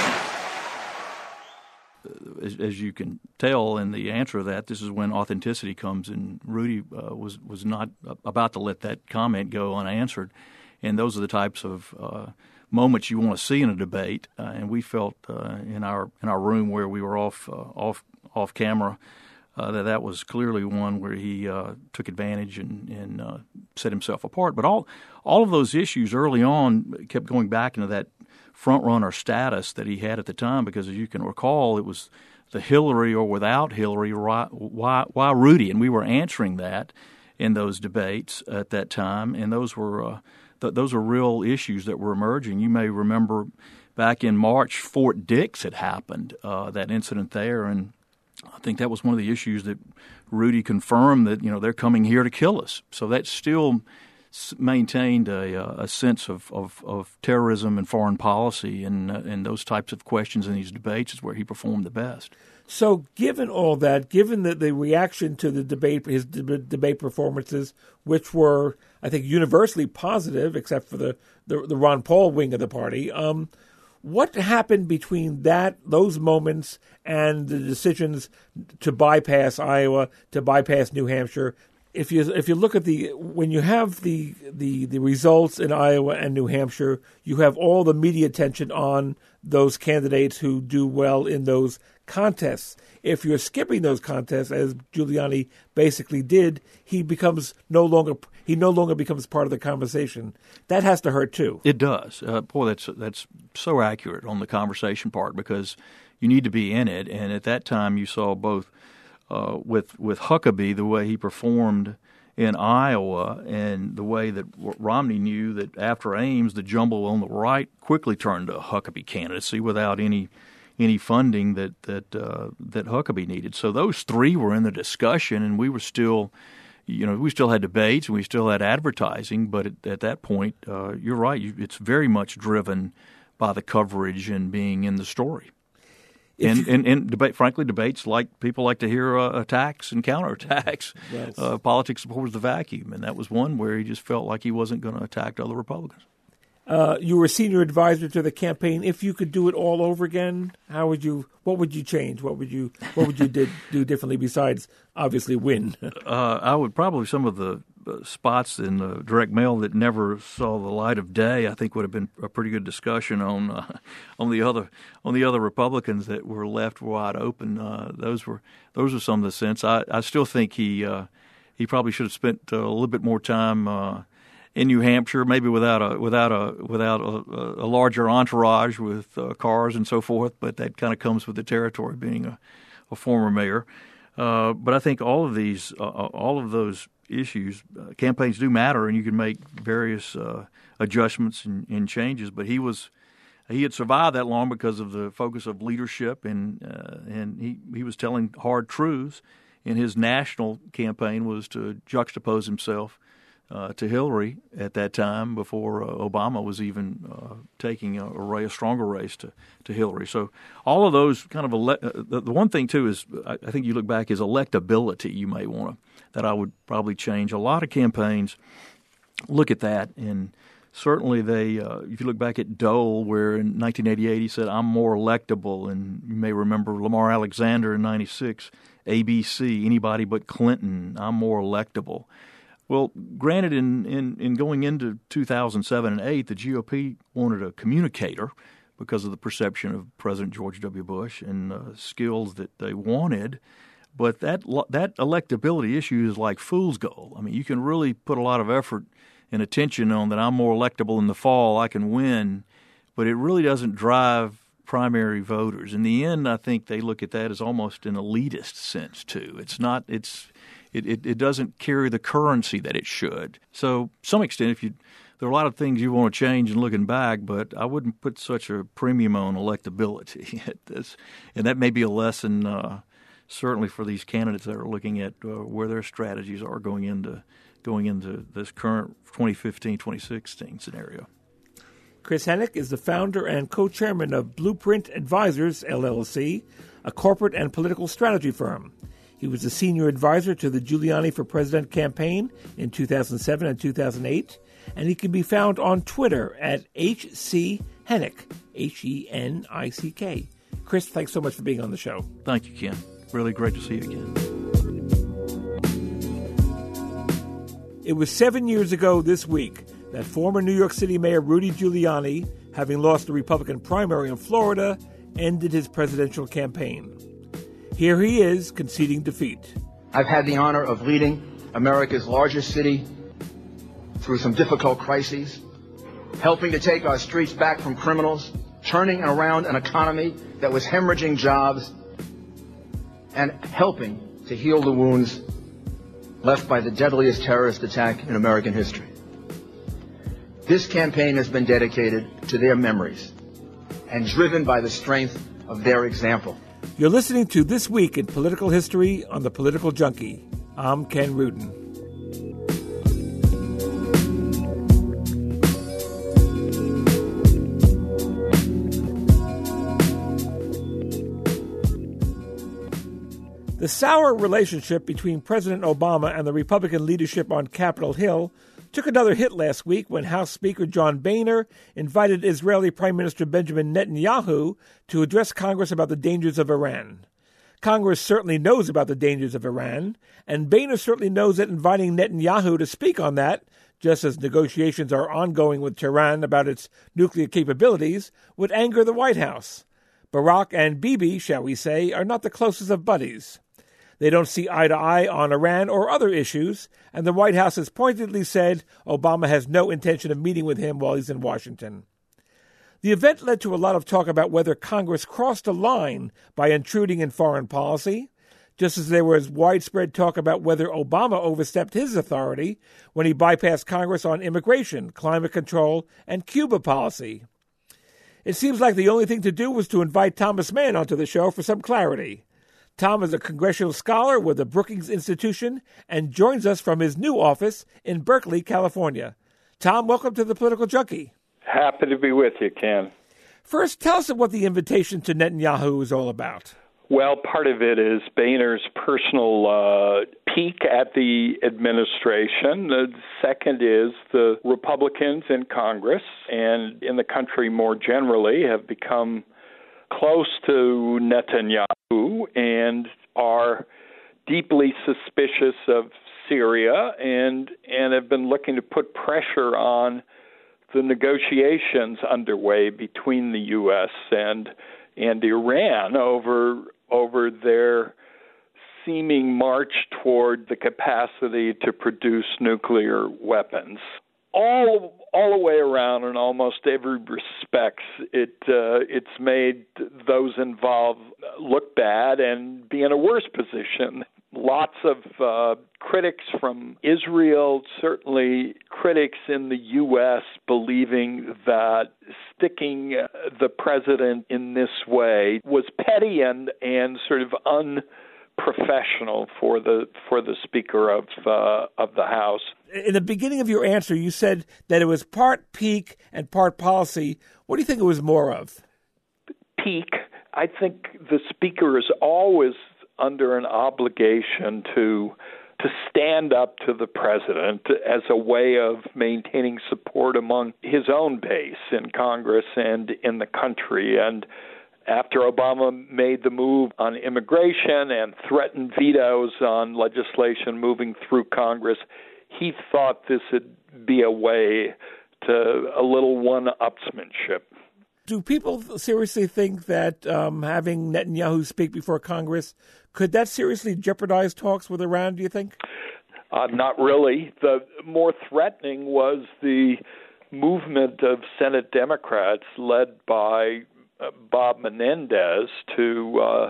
S21: As, as you can tell in the answer to that, this is when authenticity comes, and Rudy uh, was was not about to let that comment go unanswered. And those are the types of uh, moments you want to see in a debate. Uh, and we felt uh, in our in our room where we were off uh, off off camera uh, that that was clearly one where he uh, took advantage and, and uh, set himself apart. But all all of those issues early on kept going back into that front runner status that he had at the time, because as you can recall, it was the Hillary or without Hillary, why, why, why Rudy? And we were answering that in those debates at that time, and those were uh, th- those are real issues that were emerging. You may remember back in March, Fort Dix had happened, uh, that incident there, and I think that was one of the issues that Rudy confirmed that, you know, they're coming here to kill us. So that still maintained a, a sense of, of, of terrorism and foreign policy, and, uh, and those types of questions in these debates is where he performed the best.
S1: So given all that, given the, the reaction to the debate, his de- debate performances, which were, I think, universally positive, except for the, the, the Ron Paul wing of the party, um, what happened between that, those moments, and the decisions to bypass Iowa, to bypass New Hampshire? If you if you look at the when you have the, the the results in Iowa and New Hampshire, you have all the media attention on those candidates who do well in those contests. If you're skipping those contests, as Giuliani basically did, he becomes no longer he no longer becomes part of the conversation. That has to hurt too.
S21: It does. Uh, boy, that's that's so accurate on the conversation part, because you need to be in it. And at that time, you saw both uh, with with Huckabee, the way he performed in Iowa, and the way that Romney knew that after Ames, the jumble on the right quickly turned to Huckabee candidacy without any any funding that that uh, that Huckabee needed. So those three were in the discussion, and we were still, you know, we still had debates and we still had advertising. But at, at that point, uh, you're right; you, it's very much driven by the coverage and being in the story. And, and, and debate, frankly, debates like people like to hear uh, attacks and counterattacks. Yes. Uh, politics supports the vacuum, and that was one where he just felt like he wasn't going to attack other Republicans.
S1: Uh, you were a senior advisor to the campaign. If you could do it all over again, how would you? What would you change? What would you? What would you did, do differently besides obviously win?
S21: uh, I would probably some of the uh, spots in the direct mail that never saw the light of day, I think would have been a pretty good discussion on uh, on the other on the other Republicans that were left wide open. Uh, those were those were some of the sense. I, I still think he uh, he probably should have spent uh, a little bit more time Uh, in New Hampshire, maybe without a without a without a, a larger entourage with uh, cars and so forth, but that kind of comes with the territory, being a, a former mayor. Uh, but I think all of these, uh, all of those issues, uh, campaigns do matter, and you can make various uh, adjustments and, and changes. But he was he had survived that long because of the focus of leadership, and uh, and he he was telling hard truths. And his national campaign was to juxtapose himself Uh, to Hillary at that time, before uh, Obama was even uh, taking a, a, race, a stronger race to, to Hillary. So all of those kind of ele- uh, the, the one thing too is I, I think you look back is electability. You may want to that I would probably change. A lot of campaigns look at that, and certainly they. Uh, if you look back at Dole, where in nineteen eighty-eight he said, "I'm more electable," and you may remember Lamar Alexander in ninety-six, A B C, anybody but Clinton, "I'm more electable." Well, granted, in, in, in going into two thousand seven and eight, the G O P wanted a communicator because of the perception of President George W. Bush and uh, skills that they wanted. But that that electability issue is like fool's gold. I mean, you can really put a lot of effort and attention on that I'm more electable in the fall, I can win, but it really doesn't drive primary voters. In the end, I think they look at that as almost an elitist sense, too. It's not – it's – It, it it doesn't carry the currency that it should. So, to some extent, if you there are a lot of things you want to change in looking back, but I wouldn't put such a premium on electability at this. And that may be a lesson, uh, certainly for these candidates that are looking at uh, where their strategies are going into going into this current twenty fifteen twenty sixteen scenario.
S1: Chris Hennick is the founder and co-chairman of Blueprint Advisors, L L C, a corporate and political strategy firm. He was a senior advisor to the Giuliani for President campaign in two thousand seven and two thousand eight, and he can be found on Twitter at H C Hennick, H E N I C K. Chris, thanks so much for being on the show.
S21: Thank you, Ken. Really great to see you again.
S1: It was seven years ago this week that former New York City Mayor Rudy Giuliani, having lost the Republican primary in Florida, ended his presidential campaign. Here he is, conceding defeat.
S5: I've had the honor of leading America's largest city through some difficult crises, helping to take our streets back from criminals, turning around an economy that was hemorrhaging jobs, and helping to heal the wounds left by the deadliest terrorist attack in American history. This campaign has been dedicated to their memories and driven by the strength of their example.
S1: You're listening to This Week in Political History on The Political Junkie. I'm Ken Rudin. The sour relationship between President Obama and the Republican leadership on Capitol Hill took another hit last week when House Speaker John Boehner invited Israeli Prime Minister Benjamin Netanyahu to address Congress about the dangers of Iran. Congress certainly knows about the dangers of Iran, and Boehner certainly knows that inviting Netanyahu to speak on that, just as negotiations are ongoing with Tehran about its nuclear capabilities, would anger the White House. Barack and Bibi, shall we say, are not the closest of buddies. They don't see eye to eye on Iran or other issues, and the White House has pointedly said Obama has no intention of meeting with him while he's in Washington. The event led to a lot of talk about whether Congress crossed a line by intruding in foreign policy, just as there was widespread talk about whether Obama overstepped his authority when he bypassed Congress on immigration, climate control, and Cuba policy. It seems like the only thing to do was to invite Thomas Mann onto the show for some clarity. Tom is a congressional scholar with the Brookings Institution and joins us from his new office in Berkeley, California. Tom, welcome to The Political Junkie.
S7: Happy to be with you, Ken.
S1: First, tell us what the invitation to Netanyahu is all about.
S7: Well, part of it is Boehner's personal uh, peek at the administration. The second is the Republicans in Congress and in the country more generally have become close to Netanyahu and are deeply suspicious of Syria and and have been looking to put pressure on the negotiations underway between the U S and and Iran over over their seeming march toward the capacity to produce nuclear weapons. All all the way around, in almost every respect, it uh, it's made those involved look bad and be in a worse position. Lots of uh, critics from Israel, certainly critics in the U S, believing that sticking the president in this way was petty and and sort of un. professional for the for the Speaker of uh, of the House.
S1: In the beginning of your answer, you said that it was part peak and part policy. What do you think it was more of?
S7: Peak. I think the Speaker is always under an obligation to to stand up to the president as a way of maintaining support among his own base in Congress and in the country. And after Obama made the move on immigration and threatened vetoes on legislation moving through Congress, he thought this would be a way to a little one-upsmanship.
S1: Do people seriously think that um, having Netanyahu speak before Congress, could that seriously jeopardize talks with Iran, do you think?
S7: Uh, not really. The more threatening was the movement of Senate Democrats led by Bob Menendez to uh,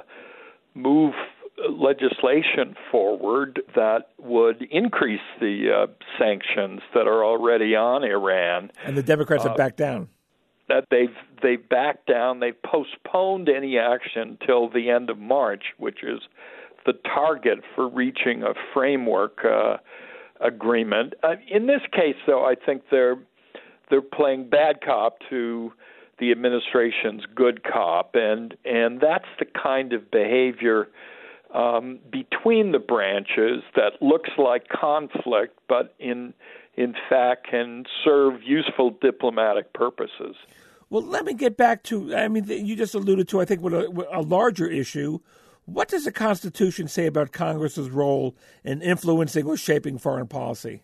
S7: move legislation forward that would increase the uh, sanctions that are already on Iran.
S1: And the Democrats uh, have backed down.
S7: That they've they've backed down. They've postponed any action till the end of March, which is the target for reaching a framework uh, agreement. Uh, in this case, though, I think they're they're playing bad cop to the administration's good cop, and and that's the kind of behavior um, between the branches that looks like conflict, but in in fact can serve useful diplomatic purposes.
S1: Well, let me get back to, I mean, you just alluded to, I think, what a, a larger issue. What does the Constitution say about Congress's role in influencing or shaping foreign policy?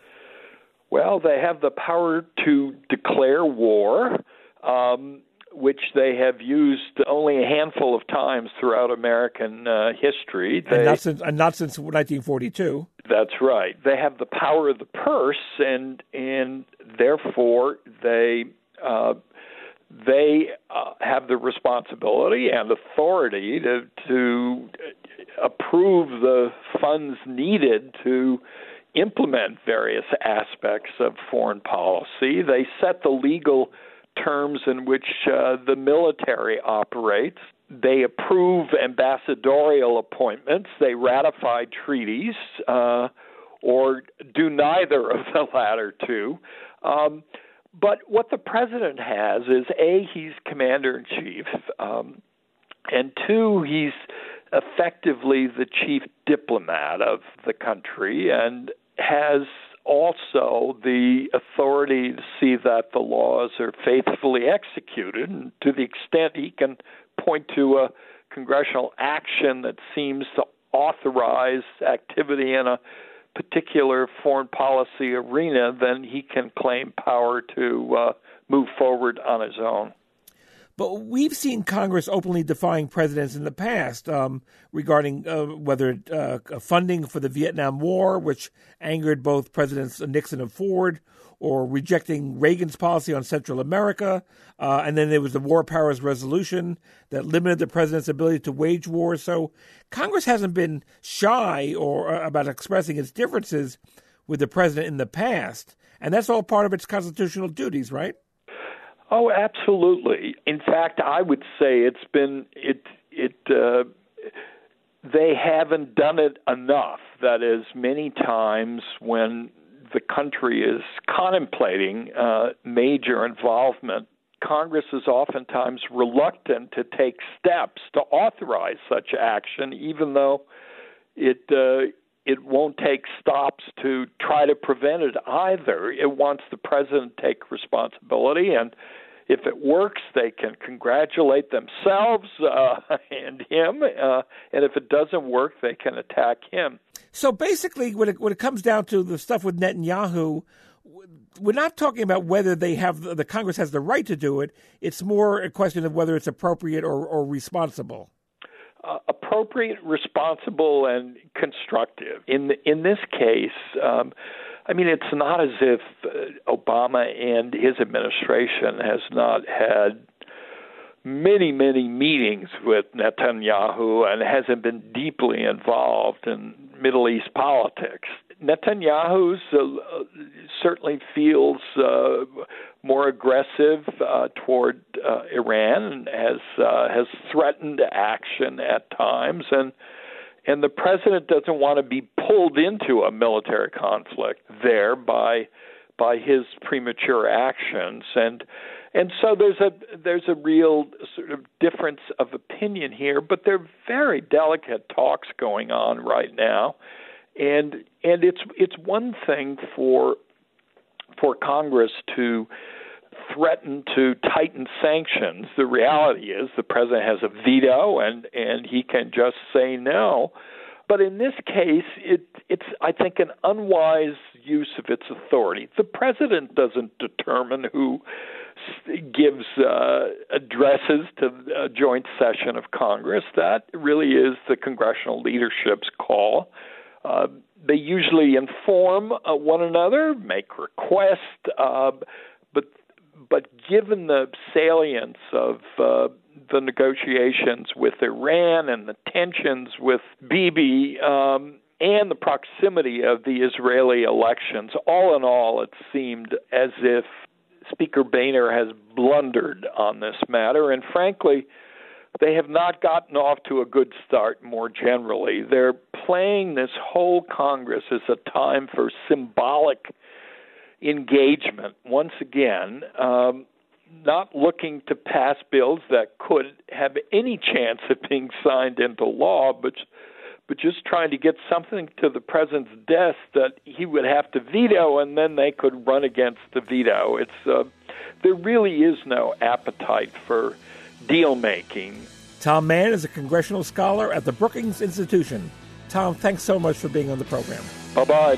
S7: Well, they have the power to declare war, Um, which they have used only a handful of times throughout American uh, history. They,
S1: and, not since, and not since nineteen forty-two.
S7: That's right. They have the power of the purse, and and therefore they uh, they uh, have the responsibility and authority to to approve the funds needed to implement various aspects of foreign policy. They set the legal terms in which uh, the military operates. They approve ambassadorial appointments. They ratify treaties, uh, or do neither of the latter two. Um, but what the president has is, A, he's commander-in-chief, um, and two, he's effectively the chief diplomat of the country and has also the authority to see that the laws are faithfully executed, and to the extent he can point to a congressional action that seems to authorize activity in a particular foreign policy arena, then he can claim power to uh, move forward on his own.
S1: But we've seen Congress openly defying presidents in the past um, regarding uh, whether uh, funding for the Vietnam War, which angered both Presidents Nixon and Ford, or rejecting Reagan's policy on Central America. Uh, and then there was the War Powers Resolution that limited the president's ability to wage war. So Congress hasn't been shy or uh, about expressing its differences with the president in the past. And that's all part of its constitutional duties, right?
S7: Oh, absolutely. In fact, I would say it's been it it uh, they haven't done it enough. That is, many times when the country is contemplating uh, major involvement, Congress is oftentimes reluctant to take steps to authorize such action, even though it uh, it won't take stops to try to prevent it either. It wants the president to take responsibility, and if it works, they can congratulate themselves uh, and him, uh, and if it doesn't work, they can attack him.
S1: So basically, when it, when it comes down to the stuff with Netanyahu, we're not talking about whether they have the Congress has the right to do it. It's more a question of whether it's appropriate or, or responsible.
S7: Uh, appropriate, responsible, and constructive. In the, in this case, um, I mean, it's not as if uh, Obama and his administration has not had many, many meetings with Netanyahu and hasn't been deeply involved in Middle East politics. Netanyahu uh, certainly feels uh, more aggressive uh, toward uh, Iran and has uh, has threatened action at times, and and the president doesn't want to be pulled into a military conflict there by by his premature actions, and and so there's a there's a real sort of difference of opinion here, but there are very delicate talks going on right now. And and it's it's one thing for for Congress to threaten to tighten sanctions. The reality is the president has a veto, and, and he can just say no. But in this case, it it's I think an unwise use of its authority. The president doesn't determine who gives uh, addresses to a joint session of Congress. That really is the congressional leadership's call. Uh, they usually inform uh, one another, make requests, uh, but but given the salience of uh, the negotiations with Iran and the tensions with Bibi um, and the proximity of the Israeli elections, all in all, it seemed as if Speaker Boehner has blundered on this matter, and frankly, they have not gotten off to a good start more generally. They're playing this whole Congress as a time for symbolic engagement, once again, um, not looking to pass bills that could have any chance of being signed into law, but but just trying to get something to the president's desk that he would have to veto, and then they could run against the veto. It's uh, there really is no appetite for deal-making.
S1: Tom Mann is a congressional scholar at the Brookings Institution. Tom, thanks so much for being on the program.
S7: Bye-bye.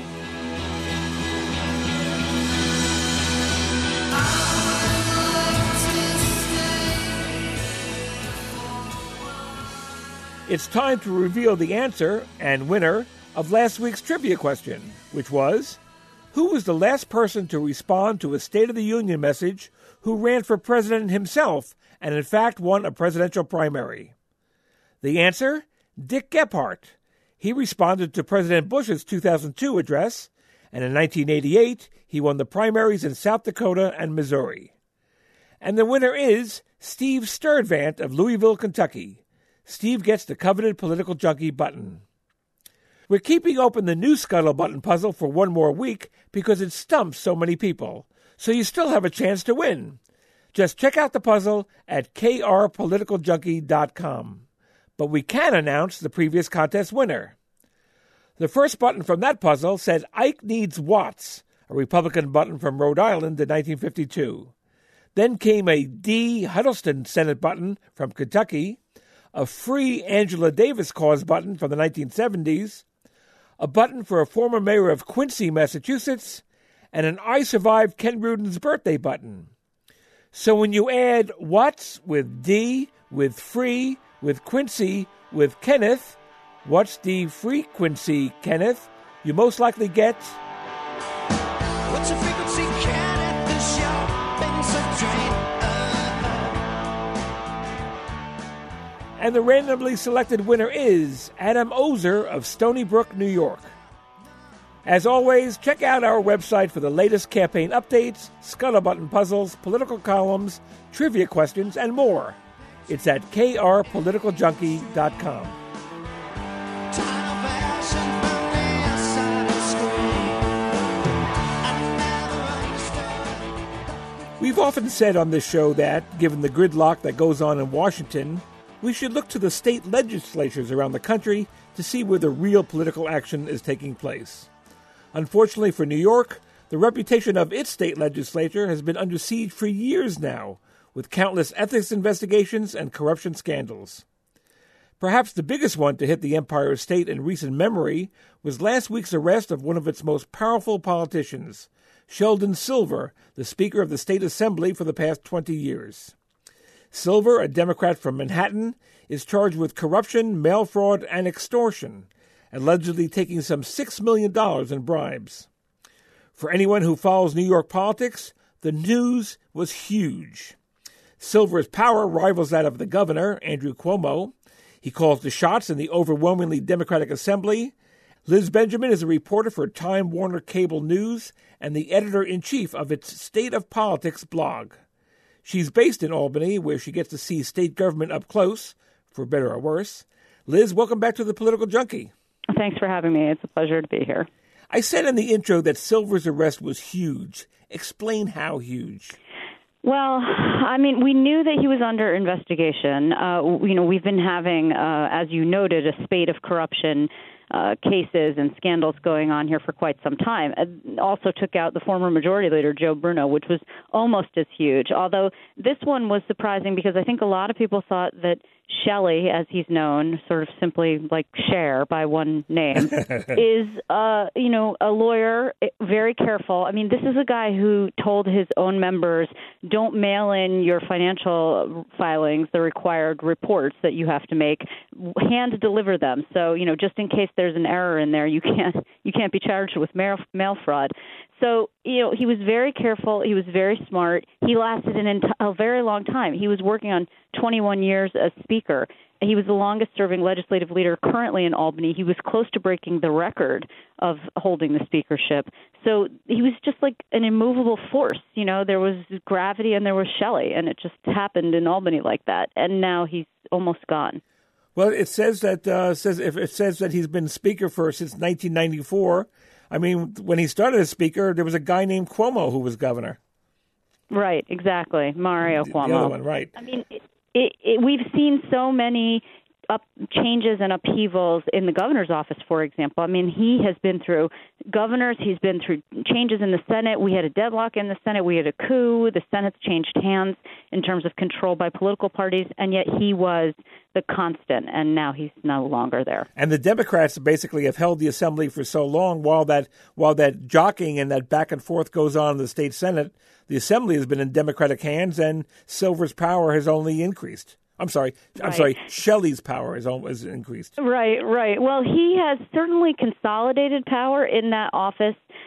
S1: It's time to reveal the answer and winner of last week's trivia question, which was, who was the last person to respond to a State of the Union message who ran for president himself and in fact won a presidential primary? The answer, Dick Gephardt. He responded to President Bush's two thousand two address, and in nineteen eighty-eight, he won the primaries in South Dakota and Missouri. And the winner is Steve Sturdivant of Louisville, Kentucky. Steve gets the coveted Political Junkie button. We're keeping open the new Scuttle button puzzle for one more week because it stumps so many people, so you still have a chance to win. Just check out the puzzle at k r political junkie dot com. But we can announce the previous contest winner. The first button from that puzzle said Ike Needs Watts, a Republican button from Rhode Island in nineteen fifty-two. Then came a D. Huddleston Senate button from Kentucky, a Free Angela Davis Cause button from the nineteen seventies, a button for a former mayor of Quincy, Massachusetts, and an I Survived Ken Ruden's Birthday button. So when you add Watts with D, with Free, with Quincy, with Kenneth, what's the frequency, Kenneth? You most likely get...
S12: What's your frequency, Kenneth? This your Benson train.
S1: And the randomly selected winner is Adam Ozer of Stony Brook, New York. As always, check out our website for the latest campaign updates, Scuttlebutton puzzles, political columns, trivia questions, and more. It's at k r political junkie dot com. We've often said on this show that, given the gridlock that goes on in Washington, we should look to the state legislatures around the country to see where the real political action is taking place. Unfortunately for New York, the reputation of its state legislature has been under siege for years now, with countless ethics investigations and corruption scandals. Perhaps the biggest one to hit the Empire State in recent memory was last week's arrest of one of its most powerful politicians, Sheldon Silver, the Speaker of the State Assembly for the past twenty years. Silver, a Democrat from Manhattan, is charged with corruption, mail fraud, and extortion, allegedly taking some six million dollars in bribes. For anyone who follows New York politics, the news was huge. Silver's power rivals that of the governor, Andrew Cuomo. He calls the shots in the overwhelmingly Democratic Assembly. Liz Benjamin is a reporter for Time Warner Cable News and the editor-in-chief of its State of Politics blog. She's based in Albany, where she gets to see state government up close, for better or worse. Liz, welcome back to the Political Junkie.
S6: Thanks for having me. It's a pleasure to be here.
S1: I said in the intro that Silver's arrest was huge. Explain how huge.
S6: Well, I mean, we knew that he was under investigation. Uh, you know, we've been having, uh, as you noted, a spate of corruption uh, cases and scandals going on here for quite some time. It also took out the former majority leader, Joe Bruno, which was almost as huge. Although this one was surprising because I think a lot of people thought that Shelley, as he's known, sort of simply like Cher by one name, is, uh, you know, a lawyer, very careful. I mean, this is a guy who told his own members, don't mail in your financial filings, the required reports that you have to make, hand deliver them. So, you know, just in case there's an error in there, you can't you can't be charged with mail, mail fraud. So, you know, he was very careful. He was very smart. He lasted an ent- a very long time. He was working on twenty-one years as Speaker. He was the longest-serving legislative leader currently in Albany. He was close to breaking the record of holding the speakership. So he was just like an immovable force. You know, there was gravity and there was Shelley, and it just happened in Albany like that. And now he's almost gone.
S1: Well, it says that uh, says if it says that he's been Speaker for since nineteen ninety-four. I mean, when he started as Speaker, there was a guy named Cuomo who was governor.
S6: Right, exactly, Mario Cuomo.
S1: The other one, right.
S6: I mean, it, it, it, we've seen so many up changes and upheavals in the governor's office, for example. I mean, he has been through governors. He's been through changes in the Senate. We had a deadlock in the Senate. We had a coup. The Senate's changed hands in terms of control by political parties, and yet he was the constant, and now he's no longer there.
S1: And the Democrats basically have held the Assembly for so long while that while that jockeying and that back and forth goes on in the state Senate. The Assembly has been in Democratic hands, and Silver's power has only increased. I'm sorry. I'm
S6: Right.
S1: sorry. Shelley's power has always increased.
S6: Right, right. Well, he has certainly consolidated power in that office.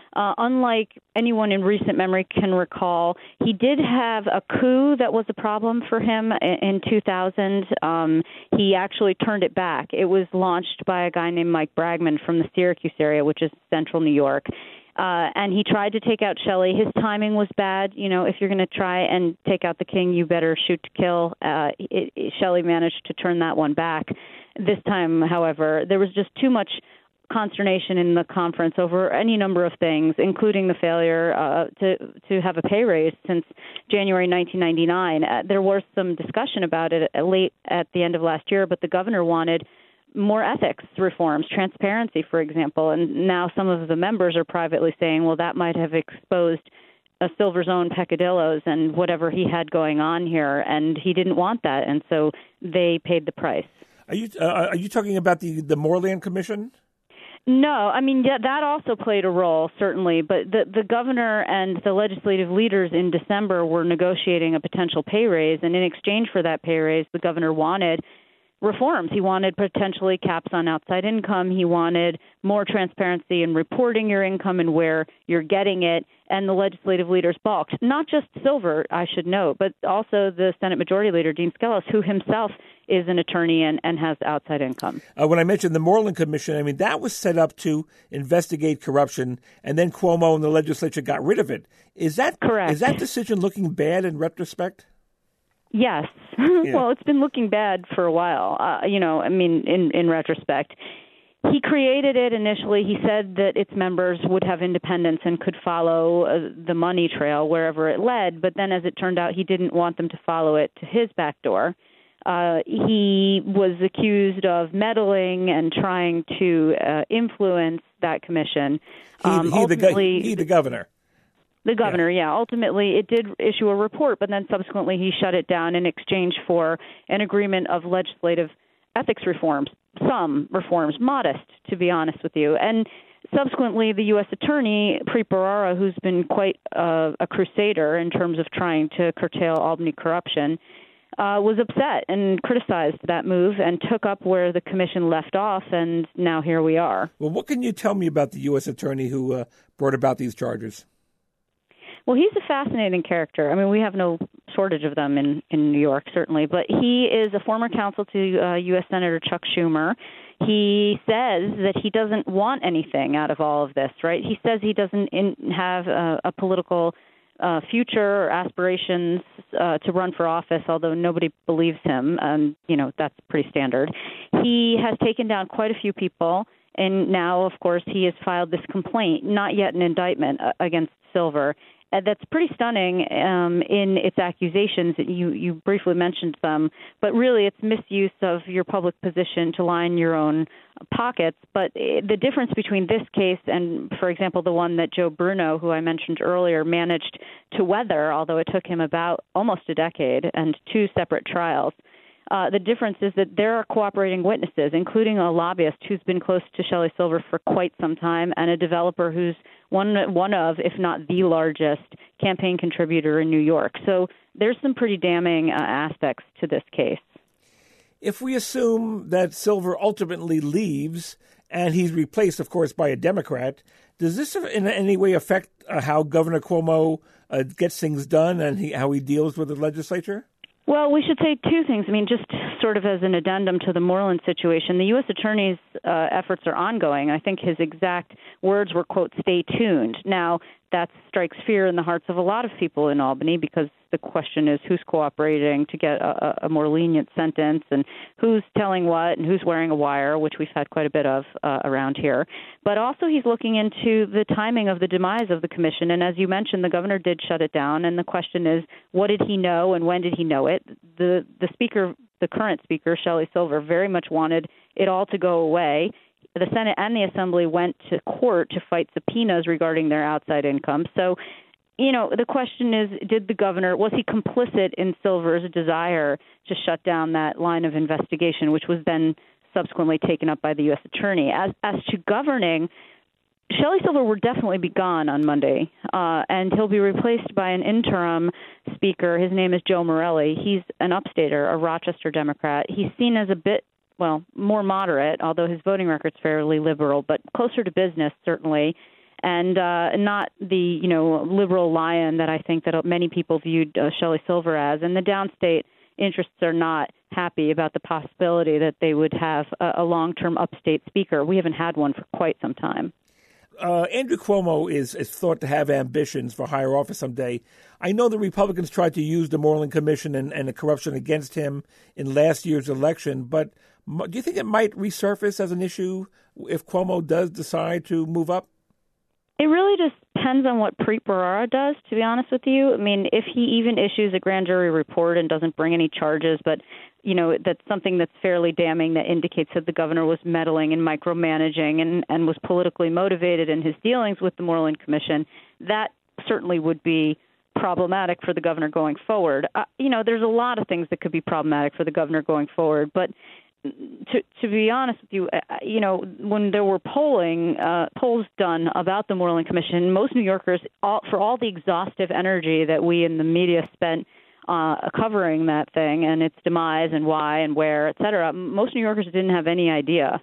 S6: Uh, unlike anyone in recent memory can recall, he did have a coup that was a problem for him in, in two thousand. Um, he actually turned it back. It was launched by a guy named Mike Bragman from the Syracuse area, which is central New York. Uh, and he tried to take out Shelley. His timing was bad. You know, if you're going to try and take out the king, you better shoot to kill. Uh, it, it, Shelley managed to turn that one back. This time, however, there was just too much consternation in the conference over any number of things, including the failure uh, to to have a pay raise since January nineteen ninety-nine. Uh, there was some discussion about it at, late at the end of last year, but the governor wanted more ethics reforms, transparency, for example. And now some of the members are privately saying, well, that might have exposed uh, Silver's own peccadillos and whatever he had going on here, and he didn't want that, and so they paid the price.
S1: Are you uh, are you talking about the, the Moreland Commission?
S6: No, I mean, yeah, that also played a role, certainly. But the, the governor and the legislative leaders in December were negotiating a potential pay raise, and in exchange for that pay raise, the governor wanted reforms. He wanted potentially caps on outside income. He wanted more transparency in reporting your income and where you're getting it. And the legislative leaders balked. Not just Silver, I should note, but also the Senate Majority Leader, Dean Skelos, who himself is an attorney and, and has outside income.
S1: Uh, when I mentioned the Moreland Commission, I mean, that was set up to investigate corruption, and then Cuomo and the legislature got rid of it. Is that correct? Is that decision looking bad in retrospect?
S6: Yes. Yeah. Well, it's been looking bad for a while, uh, you know, I mean, in, in retrospect. He created it initially. He said that its members would have independence and could follow uh, the money trail wherever it led. But then, as it turned out, he didn't want them to follow it to his back door. Uh, he was accused of meddling and trying to uh, influence that commission. Um,
S1: he, he,
S6: ultimately,
S1: the, he, the governor.
S6: The governor, yeah. yeah. Ultimately, it did issue a report, but then subsequently he shut it down in exchange for an agreement of legislative ethics reforms, some reforms, modest, to be honest with you. And subsequently, the U S attorney, Preet Bharara, who's been quite uh, a crusader in terms of trying to curtail Albany corruption, uh, was upset and criticized that move and took up where the commission left off, and now here we are.
S1: Well, what can you tell me about the U S attorney who uh, brought about these charges?
S6: Well, he's a fascinating character. I mean, we have no shortage of them in, in New York, certainly. But he is a former counsel to uh, U S Senator Chuck Schumer. He says that he doesn't want anything out of all of this, right? He says he doesn't in, have a, a political uh, future or aspirations uh, to run for office, although nobody believes him. Um, you know, that's pretty standard. He has taken down quite a few people, and now, of course, he has filed this complaint, not yet an indictment, uh, against Silver. Uh, that's pretty stunning um, in its accusations. You, you briefly mentioned them, but really it's misuse of your public position to line your own pockets. But the difference between this case and, for example, the one that Joe Bruno, who I mentioned earlier, managed to weather, although it took him about almost a decade and two separate trials, Uh, the difference is that there are cooperating witnesses, including a lobbyist who's been close to Shelley Silver for quite some time, and a developer who's one one of, if not the largest, campaign contributor in New York. So there's some pretty damning uh, aspects to this case.
S1: If we assume that Silver ultimately leaves and he's replaced, of course, by a Democrat, does this in any way affect uh, how Governor Cuomo uh, gets things done and he, how he deals with the legislature?
S6: Well, we should say two things. I mean, just sort of as an addendum to the Moreland situation, the U S attorney's uh, efforts are ongoing. I think his exact words were, quote, stay tuned. Now, that strikes fear in the hearts of a lot of people in Albany because the question is who's cooperating to get a, a more lenient sentence and who's telling what and who's wearing a wire, which we've had quite a bit of uh, around here. But also he's looking into the timing of the demise of the commission. And as you mentioned, the governor did shut it down. And the question is, what did he know and when did he know it? The, the speaker, the current speaker, Shelley Silver, very much wanted it all to go away. The Senate and the Assembly went to court to fight subpoenas regarding their outside income. So, you know, the question is, did the governor, was he complicit in Silver's desire to shut down that line of investigation, which was then subsequently taken up by the U S attorney? As, as to governing, Shelley Silver will definitely be gone on Monday, uh, and he'll be replaced by an interim speaker. His name is Joe Morelli. He's an upstater, a Rochester Democrat. He's seen as a bit well, more moderate, although his voting record's fairly liberal, but closer to business, certainly. and uh, not the, you know, liberal lion that I think that many people viewed uh, Shelley Silver as. And the downstate interests are not happy about the possibility that they would have a, a long-term upstate speaker. We haven't had one for quite some time.
S1: Uh, Andrew Cuomo is, is thought to have ambitions for higher office someday. I know the Republicans tried to use the Moreland Commission and, and the corruption against him in last year's election, but do you think it might resurface as an issue if Cuomo does decide to move up?
S6: It really just depends on what Preet Bharara does, to be honest with you. I mean, if he even issues a grand jury report and doesn't bring any charges, but, you know, that's something that's fairly damning that indicates that the governor was meddling and micromanaging and, and was politically motivated in his dealings with the Moreland Commission, that certainly would be problematic for the governor going forward. Uh, you know, there's a lot of things that could be problematic for the governor going forward, but To, to be honest with you, uh, you know, when there were polling uh, polls done about the Moreland Commission, most New Yorkers, all, for all the exhaustive energy that we in the media spent uh, covering that thing and its demise and why and where, et cetera, most New Yorkers didn't have any idea.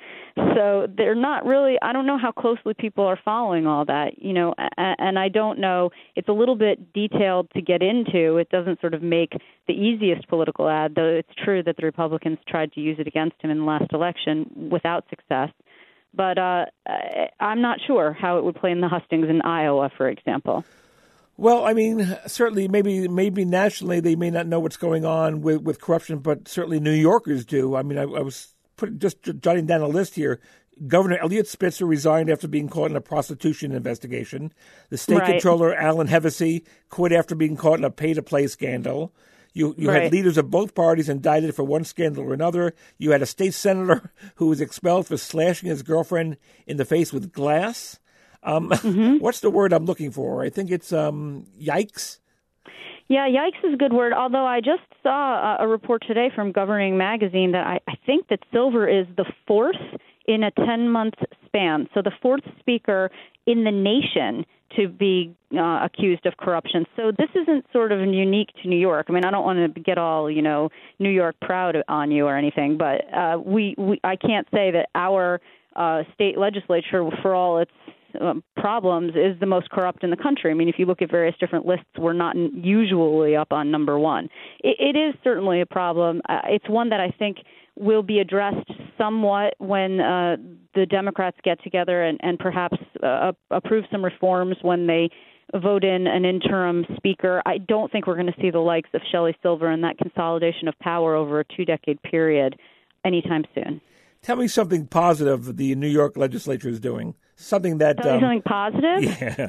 S6: So they're not really, I don't know how closely people are following all that, you know, and, and I don't know, it's a little bit detailed to get into. It doesn't sort of make the easiest political ad, though it's true that the Republicans tried to use it against him in the last election without success. But uh, I'm not sure how it would play in the hustings in Iowa, for example.
S1: Well, I mean, certainly maybe maybe nationally they may not know what's going on with, with corruption, but certainly New Yorkers do. I mean, I, I was Put, just jotting down a list here. Governor Eliot Spitzer resigned after being caught in a prostitution investigation. The state
S6: right.
S1: controller, Alan Hevesy, quit after being caught in a pay-to-play scandal. You you
S6: right.
S1: had leaders of both parties indicted for one scandal or another. You had a state senator who was expelled for slashing his girlfriend in the face with glass. Um, mm-hmm. What's the word I'm looking for? I think it's um, yikes.
S6: Yeah, yikes is a good word, although I just saw a report today from Governing Magazine that I, I think that Silver is the fourth in a ten-month span, so the fourth speaker in the nation to be uh, accused of corruption. So this isn't sort of unique to New York. I mean, I don't want to get all, you know, New York proud on you or anything, but uh, we, we I can't say that our uh, state legislature, for all its Um, problems, is the most corrupt in the country. I mean, if you look at various different lists, we're not usually up on number one. It, it is certainly a problem. Uh, it's one that I think will be addressed somewhat when uh, the Democrats get together and, and perhaps uh, approve some reforms when they vote in an interim speaker. I don't think we're going to see the likes of Shelley Silver and that consolidation of power over a two-decade period anytime soon.
S1: Tell me something positive the New York legislature is doing. Something that
S6: Tell me
S1: um,
S6: something positive?
S1: Yeah.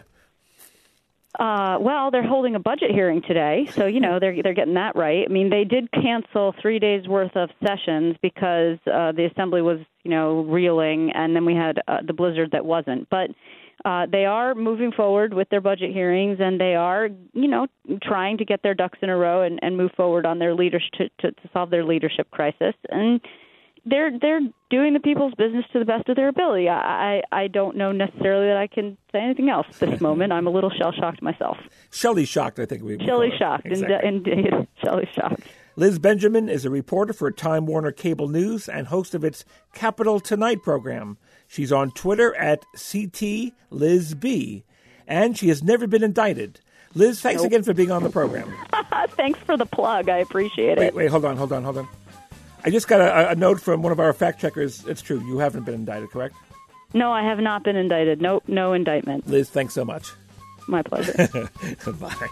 S6: Uh, well, they're holding a budget hearing today, so you know they're they're getting that right. I mean, they did cancel three days worth of sessions because uh, the assembly was, you know, reeling, and then we had uh, the blizzard that wasn't. But uh, they are moving forward with their budget hearings, and they are, you know, trying to get their ducks in a row and, and move forward on their leadership to, to, to solve their leadership crisis. And They're they're doing the people's business to the best of their ability. I, I, I don't know necessarily that I can say anything else at this moment. I'm a little shell-shocked myself.
S1: Shelley-shocked, I think we would
S6: Shelley-shocked,
S1: exactly.
S6: indeed. Shelley-shocked.
S1: Liz Benjamin is a reporter for Time Warner Cable News and host of its Capital Tonight program. She's on Twitter at C T Liz B, and she has never been indicted. Liz, thanks nope. again for being on the program.
S6: Thanks for the plug. I appreciate
S1: wait,
S6: it.
S1: Wait, hold on, hold on, hold on. I just got a, a note from one of our fact checkers. It's true. You haven't been indicted, correct?
S6: No, I have not been indicted. No, no indictment.
S1: Liz, thanks so much.
S6: My pleasure.
S1: Bye.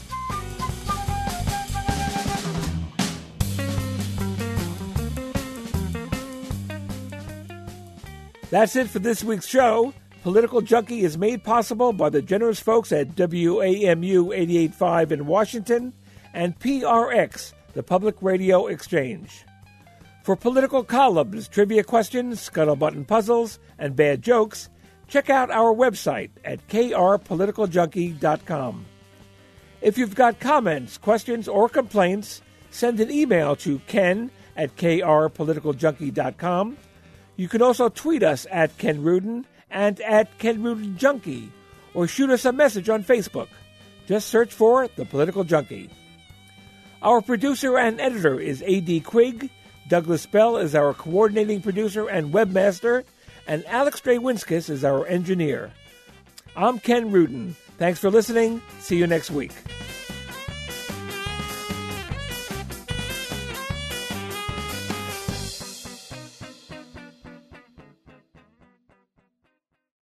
S1: That's it for this week's show. Political Junkie is made possible by the generous folks at W A M U eighty-eight point five in Washington and P R X, the Public Radio Exchange. For political columns, trivia questions, scuttlebutt puzzles, and bad jokes, check out our website at k r political junkie dot com. If you've got comments, questions, or complaints, send an email to ken at k r political junkie dot com. You can also tweet us at Ken Rudin and at Ken Rudin Junkie, or shoot us a message on Facebook. Just search for The Political Junkie. Our producer and editor is A D Quigg. Douglas Bell is our coordinating producer and webmaster, and Alex Drewinskis is our engineer. I'm Ken Rudin. Thanks for listening. See you next week.